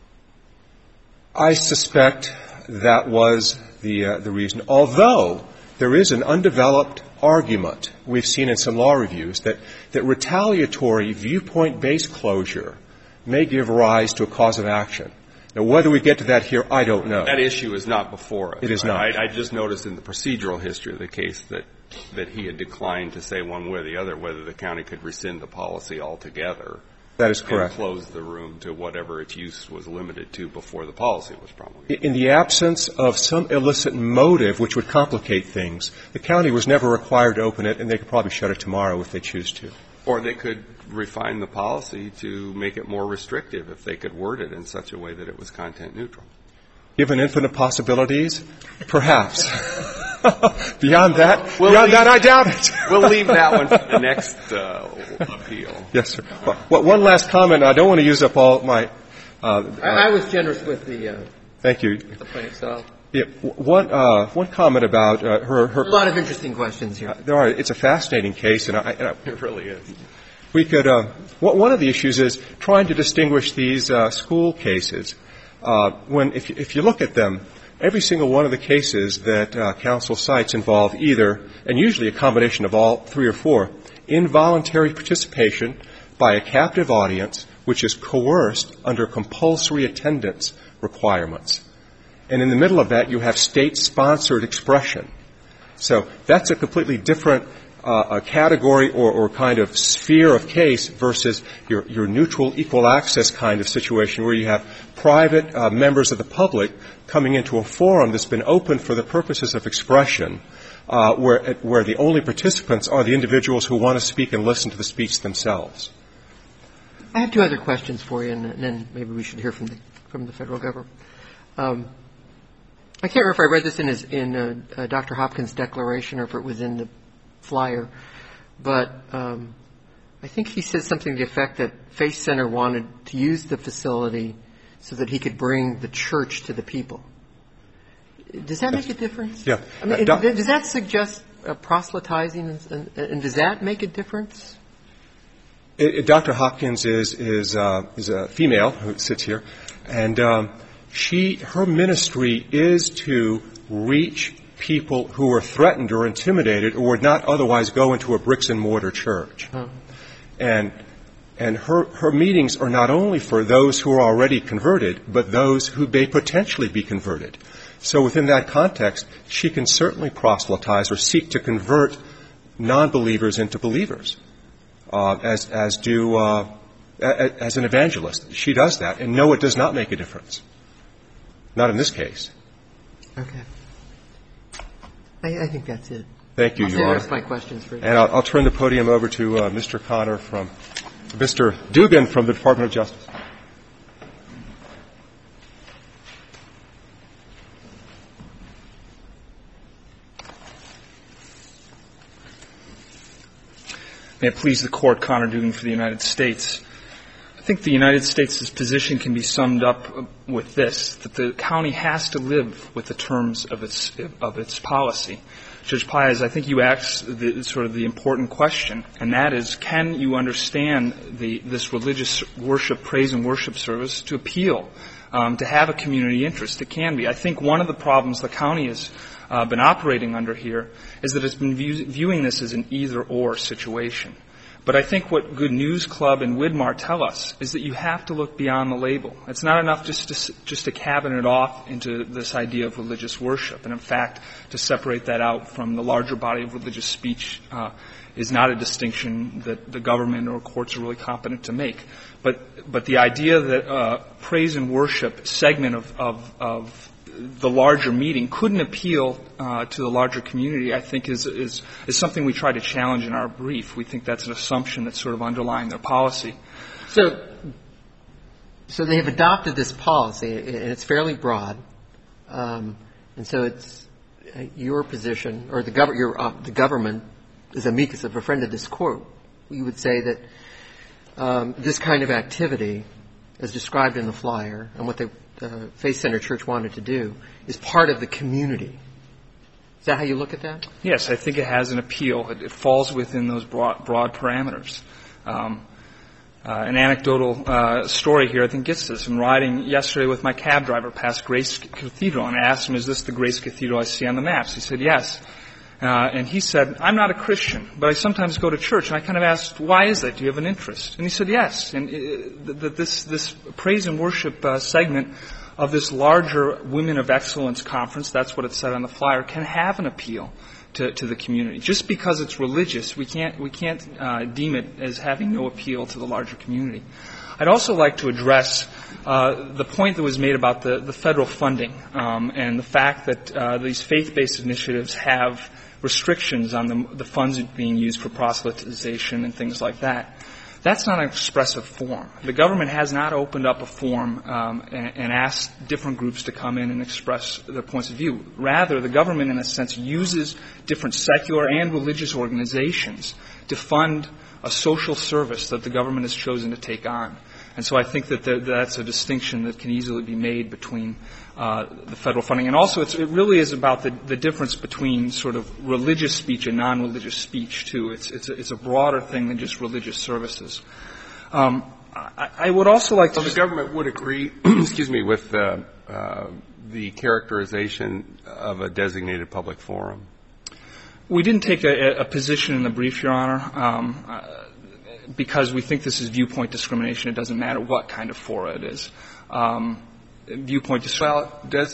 I suspect that was the reason. Although there is an undeveloped argument we've seen in some law reviews that retaliatory viewpoint-based closure may give rise to a cause of action. Now, whether we get to that here, I don't know.
That issue is not before us.
It is not.
I just noticed in the procedural history of the case that he had declined to say one way or the other whether the county could rescind the policy altogether.
That is correct.
And close the room to whatever its use was limited to before the policy was promulgated.
In the absence of some illicit motive which would complicate things, the county was never required to open it, and they could probably shut it tomorrow if they choose to.
Or they could refine the policy to make it more restrictive if they could word it in such a way that it was content neutral.
Given infinite possibilities, perhaps. Beyond that, I doubt it.
We'll leave that one for the next appeal.
Yes, sir. Well, one last comment. I don't want to use up all my.
I was generous with the.
Thank you.
The plaintiff, so.
Yeah, one comment about her.
A lot of interesting questions here.
There are. It's a fascinating case, and
it really is.
We could. One of the issues is trying to distinguish these school cases. If you look at them, every single one of the cases that counsel cites involve either, and usually a combination of all three or four, involuntary participation by a captive audience which is coerced under compulsory attendance requirements. And in the middle of that, you have state-sponsored expression. So that's a completely different a category or kind of sphere of case versus your neutral equal access kind of situation where you have private members of the public coming into a forum that's been open for the purposes of expression, where the only participants are the individuals who want to speak and listen to the speech themselves.
I have two other questions for you, and then maybe we should hear from the federal government. I can't remember if I read this in Dr. Hopkins' declaration or if it was in the flyer, but I think he said something to the effect that Faith Center wanted to use the facility so that he could bring the church to the people. Does that make a difference?
Yeah.
I mean, does that suggest proselytizing, and does that make a difference?
Dr. Hopkins is a female who sits here, and her ministry is to reach people who are threatened or intimidated or would not otherwise go into a bricks and mortar church. And her meetings are not only for those who are already converted, but those who may potentially be converted. So within that context, she can certainly proselytize or seek to convert non-believers into believers, as an evangelist. She does that, and no, it does not make a difference. Not in this case.
Okay. I think that's it.
Thank you, Your Honor.
That's my questions for you.
And I'll turn the podium over to Mr. Dugan from the Department of Justice.
May it please the Court, Connor Dugan for the United States. I think the United States' position can be summed up with this, that the county has to live with the terms of its policy. Judge Paez, I think you asked the important question, and that is, can you understand this religious worship, praise and worship service to appeal, to have a community interest? It can be. I think one of the problems the county has been operating under here is that it's been viewing this as an either-or situation. But I think what Good News Club and Widmar tell us is that you have to look beyond the label. It's not enough just to cabin it off into this idea of religious worship. And in fact, to separate that out from the larger body of religious speech is not a distinction that the government or courts are really competent to make. But the idea that praise and worship segment of the larger meeting couldn't appeal to the larger community, I think is something we try to challenge in our brief. We think that's an assumption that's sort of underlying their policy.
So they have adopted this policy, and it's fairly broad. And so it's your position, or the government, as amicus, if a friend of this court, we would say that this kind of activity, as described in the flyer, and what the Faith Center Church wanted to do, is part of the community. Is that how you look at that?
Yes, I think it has an appeal. It falls within those broad parameters. An anecdotal story here, I think, gets this. I'm riding yesterday with my cab driver past Grace Cathedral, and I asked him, is this the Grace Cathedral I see on the maps? He said, yes. And he said, I'm not a Christian, but I sometimes go to church. And I kind of asked, why is that? Do you have an interest? And he said, yes. And this praise and worship segment of this larger Women of Excellence conference, that's what it said on the flyer, can have an appeal to the community. Just because it's religious, we can't deem it as having no appeal to the larger community. I'd also like to address the point that was made about the federal funding and the fact that these faith-based initiatives have restrictions on the funds being used for proselytization and things like that. That's not an expressive form. The government has not opened up a form and asked different groups to come in and express their points of view. Rather, the government, in a sense, uses different secular and religious organizations to fund a social service that the government has chosen to take on. And so I think that that's a distinction that can easily be made between the federal funding. And also, it really is about the difference between sort of religious speech and non-religious speech, too. It's a broader thing than just religious services. I would also like to...
So the government would agree, excuse me, with the characterization of a designated public forum?
We didn't take a position in the brief, Your Honor, because we think this is viewpoint discrimination. It doesn't matter what kind of fora it is. Viewpoint discrimination.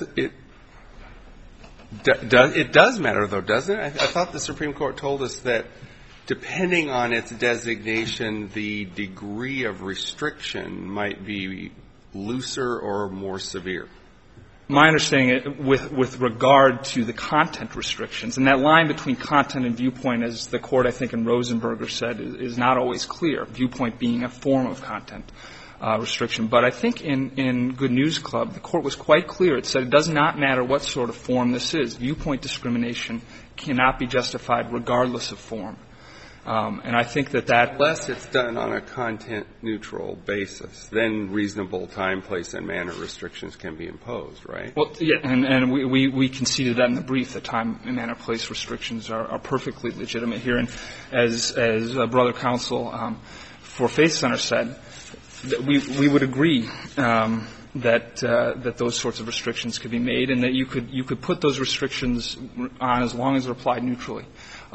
Well, it does matter, though, doesn't it? I thought the Supreme Court told us that depending on its designation, the degree of restriction might be looser or more severe.
My understanding with regard to the content restrictions, and that line between content and viewpoint, as the court, I think, in Rosenberger said, is not always clear, viewpoint being a form of content restriction. But I think in Good News Club, the court was quite clear. It said it does not matter what sort of form this is. Viewpoint discrimination cannot be justified regardless of form. And I think that
unless it's done on a content-neutral basis, then reasonable time, place, and manner restrictions can be imposed, right?
Well, yeah, and we conceded that in the brief, that time and manner, place restrictions are perfectly legitimate here. And as Brother Counsel for Faith Center said, that we would agree that those sorts of restrictions could be made, and that you could put those restrictions on as long as they're applied neutrally.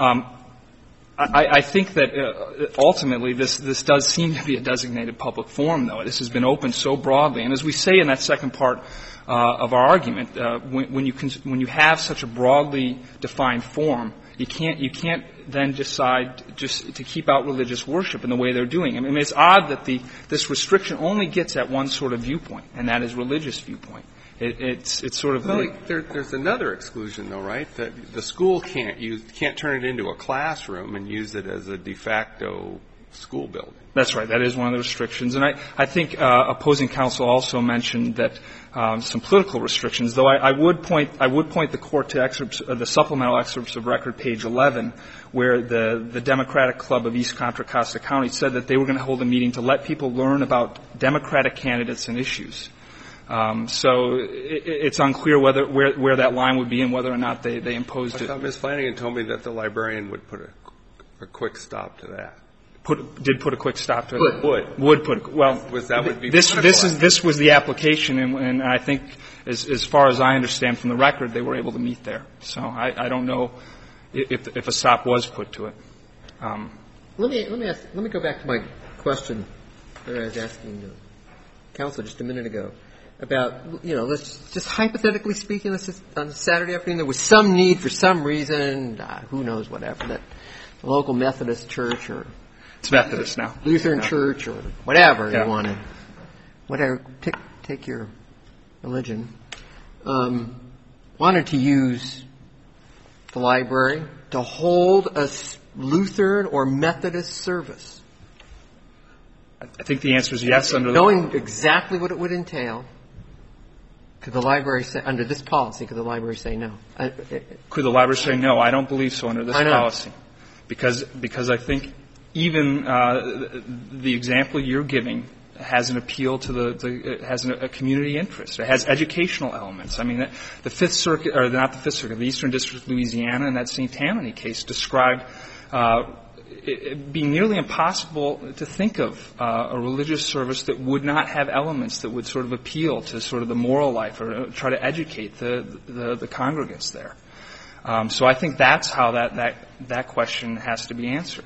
I think that ultimately this does seem to be a designated public forum, though. This has been opened so broadly, and as we say in that second part of our argument, when you have such a broadly defined form, you can't then decide just to keep out religious worship in the way they're doing. I mean, it's odd that this restriction only gets at one sort of viewpoint, and that is religious viewpoint. It's sort of
there's another exclusion, though, right? That the school can't turn it into a classroom and use it as a de facto school building.
That's right. That is one of the restrictions. And I think opposing counsel also mentioned that some political restrictions, though I would point the court to the supplemental excerpts of record, page 11, where the Democratic Club of East Contra Costa County said that they were going to hold a meeting to let people learn about Democratic candidates and issues. So it's unclear where that line would be and whether or not they imposed it.
I thought Ms. Flanagan told me that the librarian would put a quick stop to that.
Did put a quick stop to it?
Would
put. Well,
that would be
this was the application, and I think as far as I understand from the record, they were able to meet there. So I don't know if a stop was put to it.
Let me go back to my question that I was asking counsel just a minute ago about, let's just hypothetically speaking, let's just on Saturday afternoon there was some need for some reason, who knows, whatever, that the local Methodist church or
it's Methodist now,
Lutheran church or whatever you wanted, whatever, take your religion, wanted to use the library to hold a Lutheran or Methodist service.
I think the answer is yes.
Knowing exactly what it would entail, could the library say, under this policy, could the library say no?
Could the library say no? I don't believe so under this policy. Because I think even the example you're giving has an appeal to has a community interest. It has educational elements. I mean, the Fifth Circuit, or not the Fifth Circuit, the Eastern District of Louisiana in that St. Tammany case described it being nearly impossible to think of a religious service that would not have elements that would sort of appeal to sort of the moral life or try to educate the congregants there. So I think that's how that question has to be answered.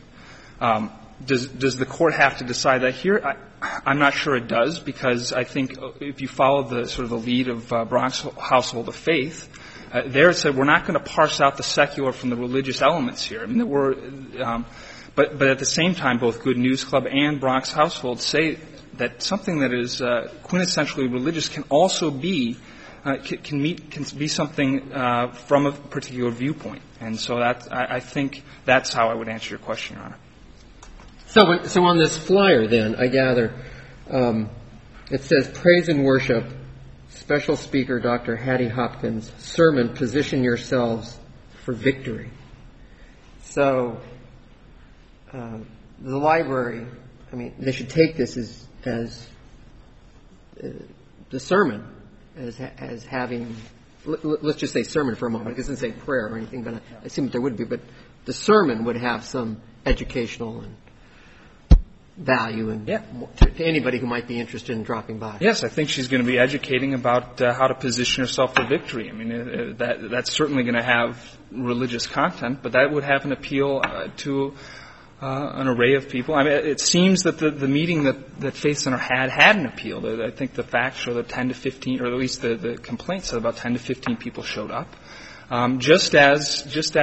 Does the court have to decide that here? I'm not sure it does, because I think if you follow the sort of the lead of Bronx Household of Faith, There it said we're not going to parse out the secular from the religious elements here. I mean, but at the same time, both Good News Club and Bronx Household say that something that is quintessentially religious can also be can be something from a particular viewpoint. And so I think that's how I would answer your question, Your Honor.
So on this flyer, then, I gather it says praise and worship. Special speaker Dr. Hattie Hopkins, sermon, position yourselves for victory. So the library, I mean, they should take this as the sermon as having, let's just say sermon for a moment. It doesn't say prayer or anything, but I assume there would be. But the sermon would have some educational and value and to anybody who might be interested in dropping by.
Yes, I think she's going to be educating about how to position herself for victory. I mean, that's certainly going to have religious content, but that would have an appeal to an array of people. I mean, it seems that the meeting that Faith Center had an appeal. I think the facts show that 10 to 15, or at least the complaint said about 10 to 15 people showed up. Just as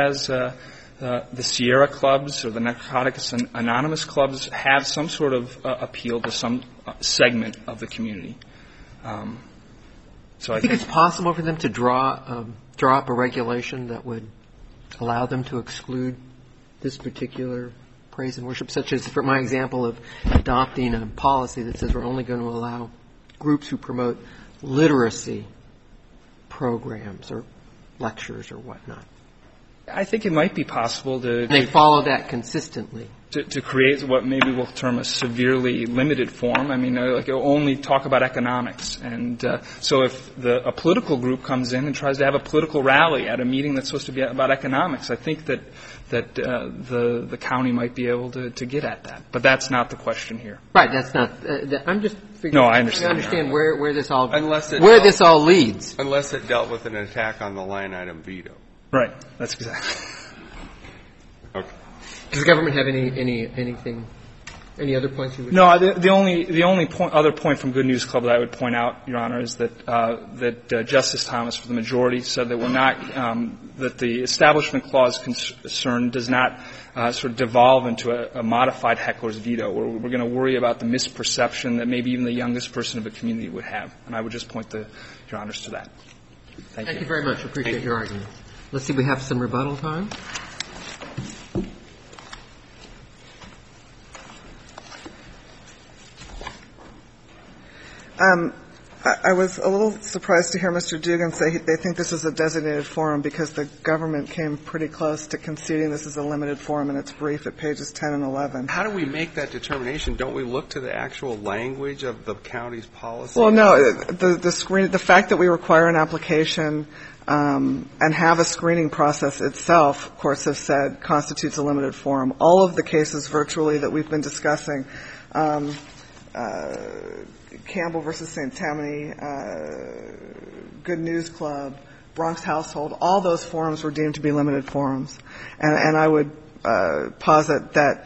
the Sierra clubs or the Narcotics Anonymous clubs have some sort of appeal to some segment of the community. So I think
it's possible for them to draw up a regulation that would allow them to exclude this particular praise and worship, such as, for my example, of adopting a policy that says we're only going to allow groups who promote literacy programs or lectures or whatnot.
I think it might be possible to...
They follow that consistently.
To create what maybe we'll term a severely limited form. I mean, like only talk about economics. And so if a political group comes in and tries to have a political rally at a meeting that's supposed to be about economics, I think that the county might be able to get at that. But that's not the question here.
Right. That's not... I'm just figuring...
No, I understand.
Where this all leads.
Unless it dealt with an attack on the line item veto.
Right. That's exactly.
Okay.
Does the government have anything, any other points you would?
No. The only other point from Good News Club that I would point out, Your Honor, is that Justice Thomas, for the majority, said that we're not that the Establishment Clause concern does not sort of devolve into a modified heckler's veto. We're going to worry about the misperception that maybe even the youngest person of a community would have, and I would just point Your Honors to that. Thank you.
Thank you very much. I appreciate your argument. Let's see, we have some rebuttal time.
I was a little surprised to hear Mr. Dugan say they think this is a designated forum because the government came pretty close to conceding this is a limited forum in its brief at pages 10 and 11.
How do we make that determination? Don't we look to the actual language of the county's policy?
Well, no. The fact that we require an application and have a screening process itself, courts have said, constitutes a limited forum. All of the cases virtually that we've been discussing, Campbell versus St. Tammany, Good News Club, Bronx Household, all those forums were deemed to be limited forums. And I would posit that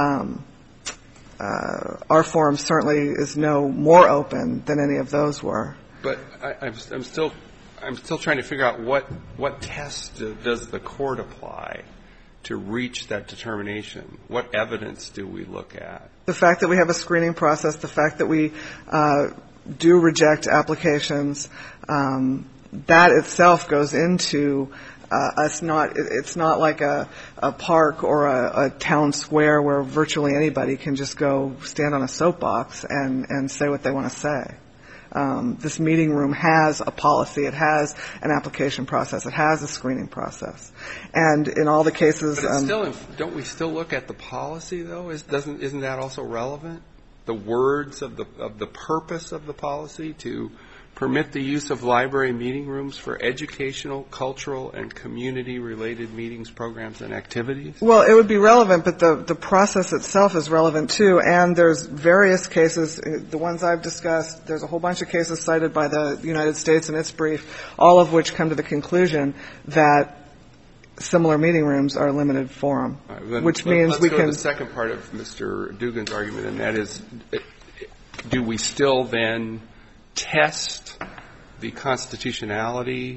our forum certainly is no more open than any of those were.
But I'm still trying to figure out what test does the court apply to reach that determination? What evidence do we look at?
The fact that we have a screening process, the fact that we do reject applications, that itself goes into us not. It's not like a park or a town square where virtually anybody can just go stand on a soapbox and say what they want to say. This meeting room has a policy. It has an application process. It has a screening process. And in all the cases...
But don't we still look at the policy, though? Isn't that also relevant? The words of the purpose of the policy to permit the use of library meeting rooms for educational, cultural, and community-related meetings, programs, and activities?
Well, it would be relevant, but the process itself is relevant, too. And there's various cases, the ones I've discussed, there's a whole bunch of cases cited by the United States in its brief, all of which come to the conclusion that similar meeting rooms are a limited forum, which means we can...
Let's go to the second part of Mr. Dugan's argument, and that is, do we still then test the constitutionality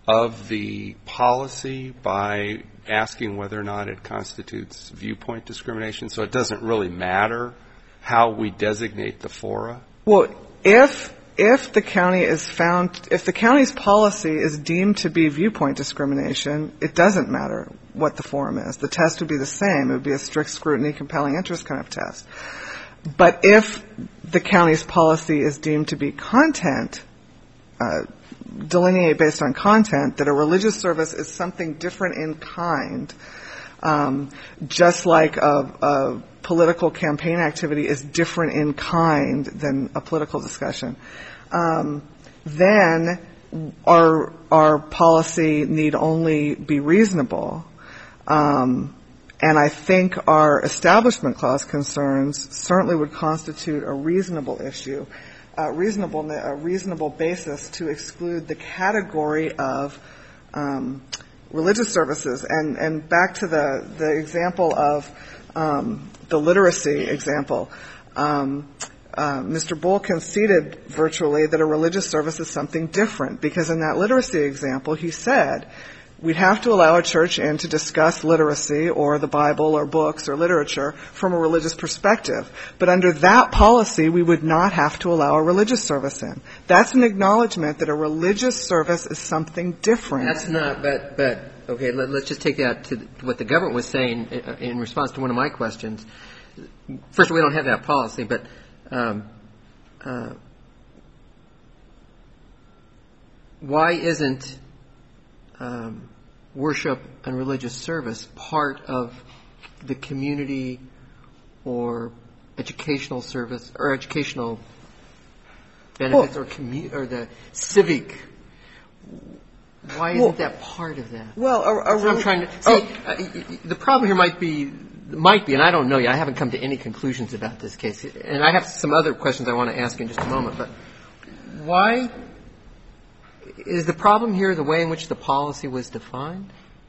of the policy by asking whether or not it constitutes viewpoint discrimination, so it doesn't really matter how we designate the fora?
Well, if the county is found, if the county's policy is deemed to be viewpoint discrimination, it doesn't matter what the forum is. The test would be the same. It would be a strict scrutiny, compelling interest kind of test. But if the county's policy is deemed to be content, delineate based on content, that a religious service is something different in kind, just like a political campaign activity is different in kind than a political discussion, then our policy need only be reasonable. And I think our Establishment Clause concerns certainly would constitute a reasonable issue, a reasonable basis to exclude the category of religious services. And back to the example of the literacy example, Mr. Bull conceded virtually that a religious service is something different, because in that literacy example he said we'd have to allow a church in to discuss literacy or the Bible or books or literature from a religious perspective. But under that policy, we would not have to allow a religious service in. That's an acknowledgement that a religious service is something different.
That's not, but okay, let's just take that to what the government was saying in response to one of my questions. First, we don't have that policy, but why isn't worship and religious service part of the community or educational service or educational benefits or the civic? Why isn't that part of that?
Well,
I'm trying to see. The problem here might be, and I don't know yet. I haven't come to any conclusions about this case, and I have some other questions I want to ask in just a moment. But why is the problem here the way in which the policy was defined?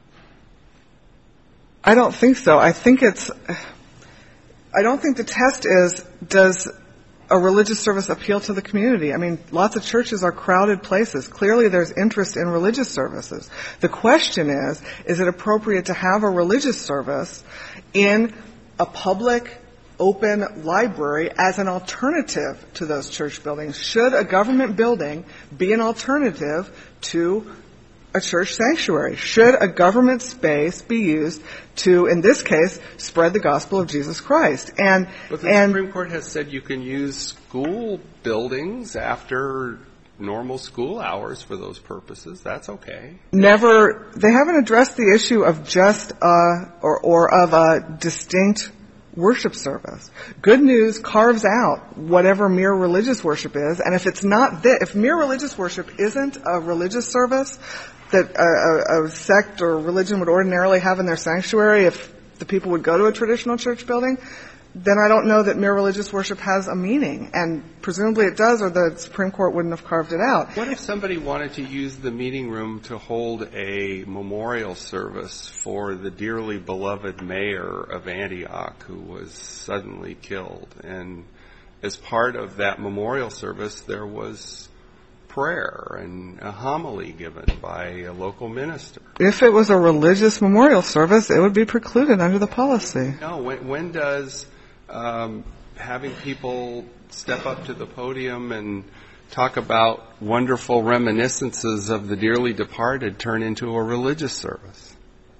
I don't think so. I don't think the test is, does a religious service appeal to the community? I mean, lots of churches are crowded places. Clearly there's interest in religious services. The question is it appropriate to have a religious service in a public, open library as an alternative to those church buildings? Should a government building be an alternative to a church sanctuary? Should a government space be used to, in this case, spread the gospel of Jesus Christ?
But the Supreme Court has said you can use school buildings after normal school hours for those purposes. That's okay. They haven't addressed the issue of just or of a distinct worship service. Good News carves out whatever mere religious worship is, and if it's not if mere religious worship isn't a religious service that a sect or religion would ordinarily have in their sanctuary, if the people would go to a traditional church building, then I don't know that mere religious worship has a meaning, and presumably it does, or the Supreme Court wouldn't have carved it out. What if somebody wanted to use the meeting room to hold a memorial service for the dearly beloved mayor of Antioch who was suddenly killed, and as part of that memorial service there was prayer and a homily given by a local minister?
If it was a religious memorial service, it would be precluded under the policy.
No, when does having people step up to the podium and talk about wonderful reminiscences of the dearly departed turn into a religious service?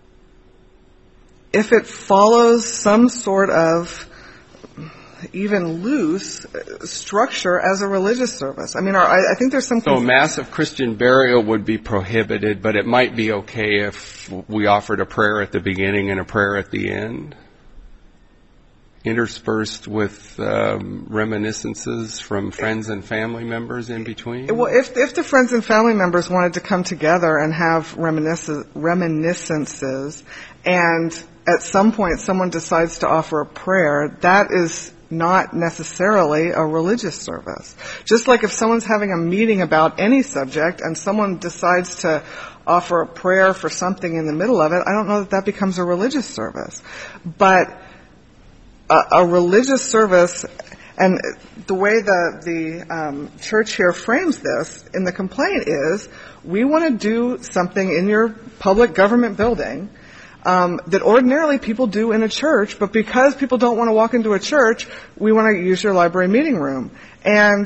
If it follows some sort of even loose structure as a religious service. I mean, I think there's some...
So a massive Christian burial would be prohibited, but it might be okay if we offered a prayer at the beginning and a prayer at the end, interspersed with reminiscences from friends and family members in between?
Well, if the friends and family members wanted to come together and have reminiscences, and at some point someone decides to offer a prayer, that is not necessarily a religious service. Just like if someone's having a meeting about any subject and someone decides to offer a prayer for something in the middle of it, I don't know that that becomes a religious service. But a religious service, And the way the church here frames this in the complaint is, we want to do something in your public government building that ordinarily people do in a church, but because people don't want to walk into a church, we want to use your library meeting room. And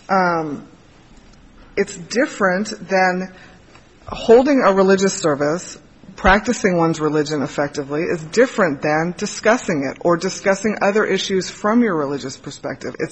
it's different than holding a religious service. Practicing one's religion effectively is different than discussing it or discussing other issues from your religious perspective. It's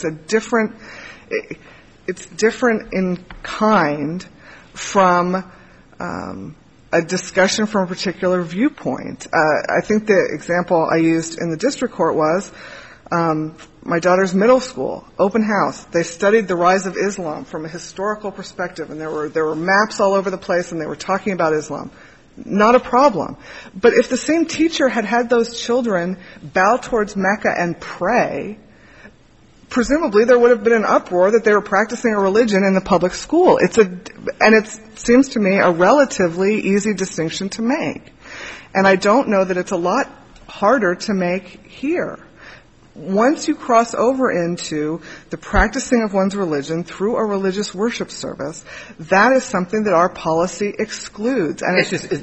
different in kind from a discussion from a particular viewpoint. I think the example I used in the district court was my daughter's middle school, open house. They studied the rise of Islam from a historical perspective, and there were maps all over the place, and they were talking about Islam. Not a problem. But if the same teacher had had those children bow towards Mecca and pray, presumably there would have been an uproar that they were practicing a religion in the public school. And it seems to me a relatively easy distinction to make. And I don't know that it's a lot harder to make here. Once you cross over into the practicing of one's religion through a religious worship service, that is something that our policy excludes. And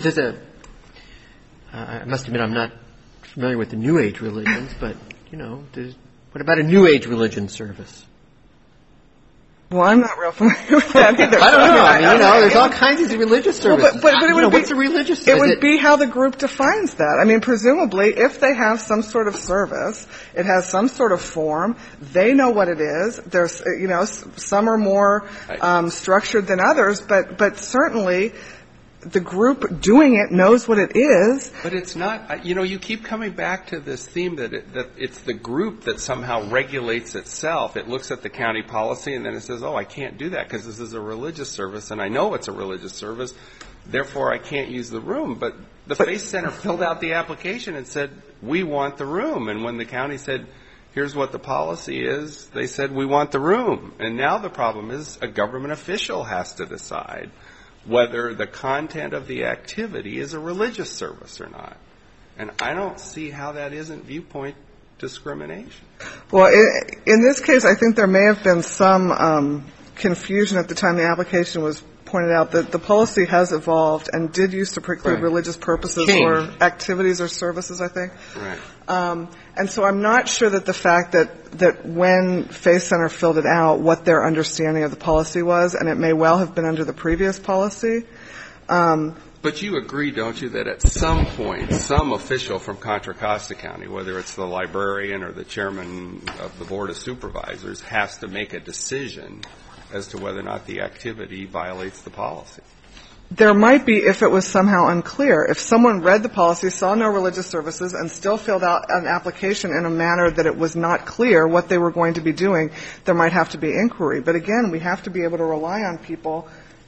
I must admit I'm not familiar with the New Age religions, but, what about a New Age religion service?
Well, I'm not real familiar with that either.
I don't know. There's all kinds of religious services.
But it would be,
what's a religious service?
It would be how the group defines that. I mean, presumably, if they have some sort of service, it has some sort of form, they know what it is. There's, some are more structured than others, but certainly the group doing it knows what it is.
But it's not, you keep coming back to this theme that it's the group that somehow regulates itself. It looks at the county policy and then it says, I can't do that because this is a religious service and I know it's a religious service, therefore I can't use the room. But the Faith Center filled out the application and said, we want the room. And when the county said, here's what the policy is, they said, we want the room. And now the problem is a government official has to decide whether the content of the activity is a religious service or not. And I don't see how that isn't viewpoint discrimination.
Well, in this case, I think there may have been some confusion at the time the application was pointed out that the policy has evolved and did used to preclude religious purposes or activities or services, I think.
Right.
And so I'm not sure that the fact that when Faith Center filled it out, what their understanding of the policy was, and it may well have been under the previous policy.
But you agree, don't you, that at some point, some official from Contra Costa County, whether it's the librarian or the chairman of the Board of Supervisors, has to make a decision as to whether or not the activity violates the policy?
There might be if it was somehow unclear. If someone read the policy, saw no religious services, and still filled out an application in a manner that it was not clear what they were going to be doing, there might have to be inquiry. But again, we have to be able to rely on people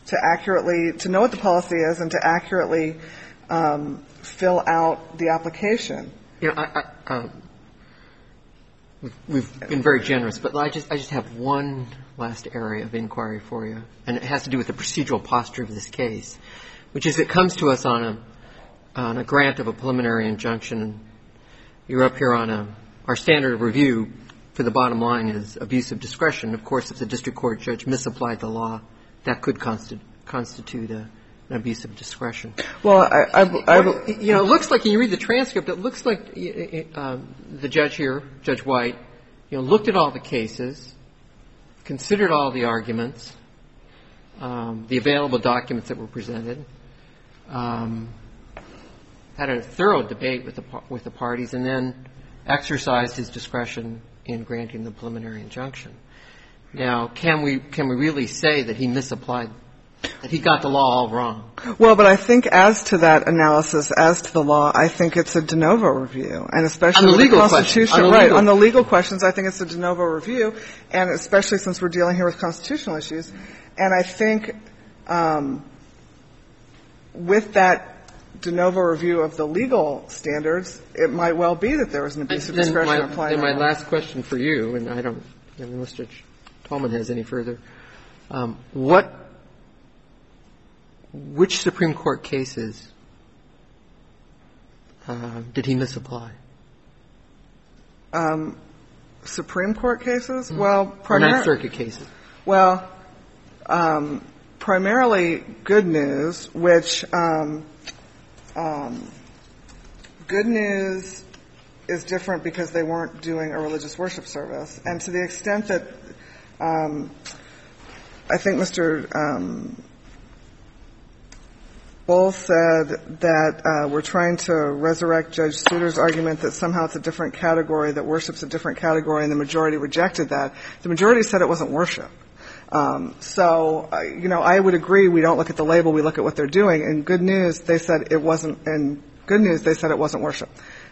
to know what the policy is and to accurately fill out the application.
We've been very generous, but I just have one last area of inquiry for you, and it has to do with the procedural posture of this case, which is it comes to us on a grant of a preliminary injunction, and you're up here on our standard of review for the bottom line is abuse of discretion. Of course, if the district court judge misapplied the law, that could constitute an abuse of discretion.
Well,
it looks like, when you read the transcript, it looks like the judge here, Judge White, looked at all the cases, considered all the arguments, the available documents that were presented, had a thorough debate with the parties, and then exercised his discretion in granting the preliminary injunction. Now, can we really say that he misapplied, that he got the law all wrong?
Well, but I think as to that analysis, as to the law, I think it's a de novo review, and especially
on the legal
Constitution, on the legal questions, I think it's a de novo review, and especially since we're dealing here with constitutional issues. And I think with that de novo review of the legal standards, it might well be that there was an abuse of discretion applied.
Then my last question for you, and unless Judge Tallman has any further, which Supreme Court cases did he misapply?
Supreme Court cases? Well,
or Ninth Circuit cases?
Well, primarily Good News, which Good News is different because they weren't doing a religious worship service. And to the extent that I think Mr. Bull said that we're trying to resurrect Judge Souter's argument that somehow it's a different category, that worship's a different category, and the majority rejected that. The majority said it wasn't worship. So, I would agree we don't look at the label, we look at what they're doing. In Good News, they said it wasn't, in Good News, they said it wasn't worship.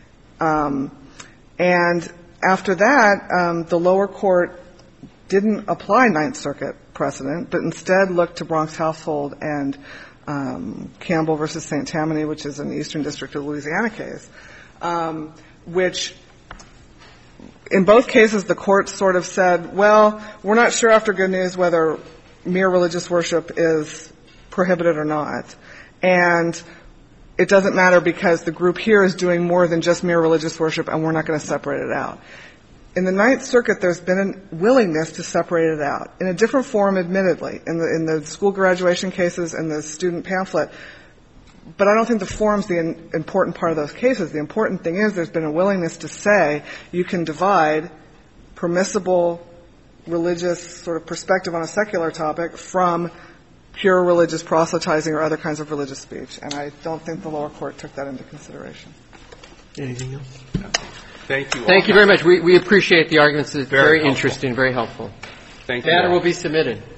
And after that, the lower court didn't apply Ninth Circuit precedent, but instead looked to Bronx Household and Campbell versus St. Tammany, which is an Eastern District of Louisiana case, which in both cases the court sort of said, well, we're not sure after Good News whether mere religious worship is prohibited or not. And it doesn't matter because the group here is doing more than just mere religious worship and we're not going to separate it out. In the Ninth Circuit, there's been a willingness to separate it out in a different form, admittedly, in the school graduation cases and the student pamphlet. But I don't think the form's the important part of those cases. The important thing is there's been a willingness to say you can divide permissible religious sort of perspective on a secular topic from pure religious proselytizing or other kinds of religious speech. And I don't think the lower court took that into consideration.
Anything else?
No. Thank you all.
Thank you very much. We appreciate the arguments. It's very interesting, very helpful.
Thank you.
Matter will be submitted.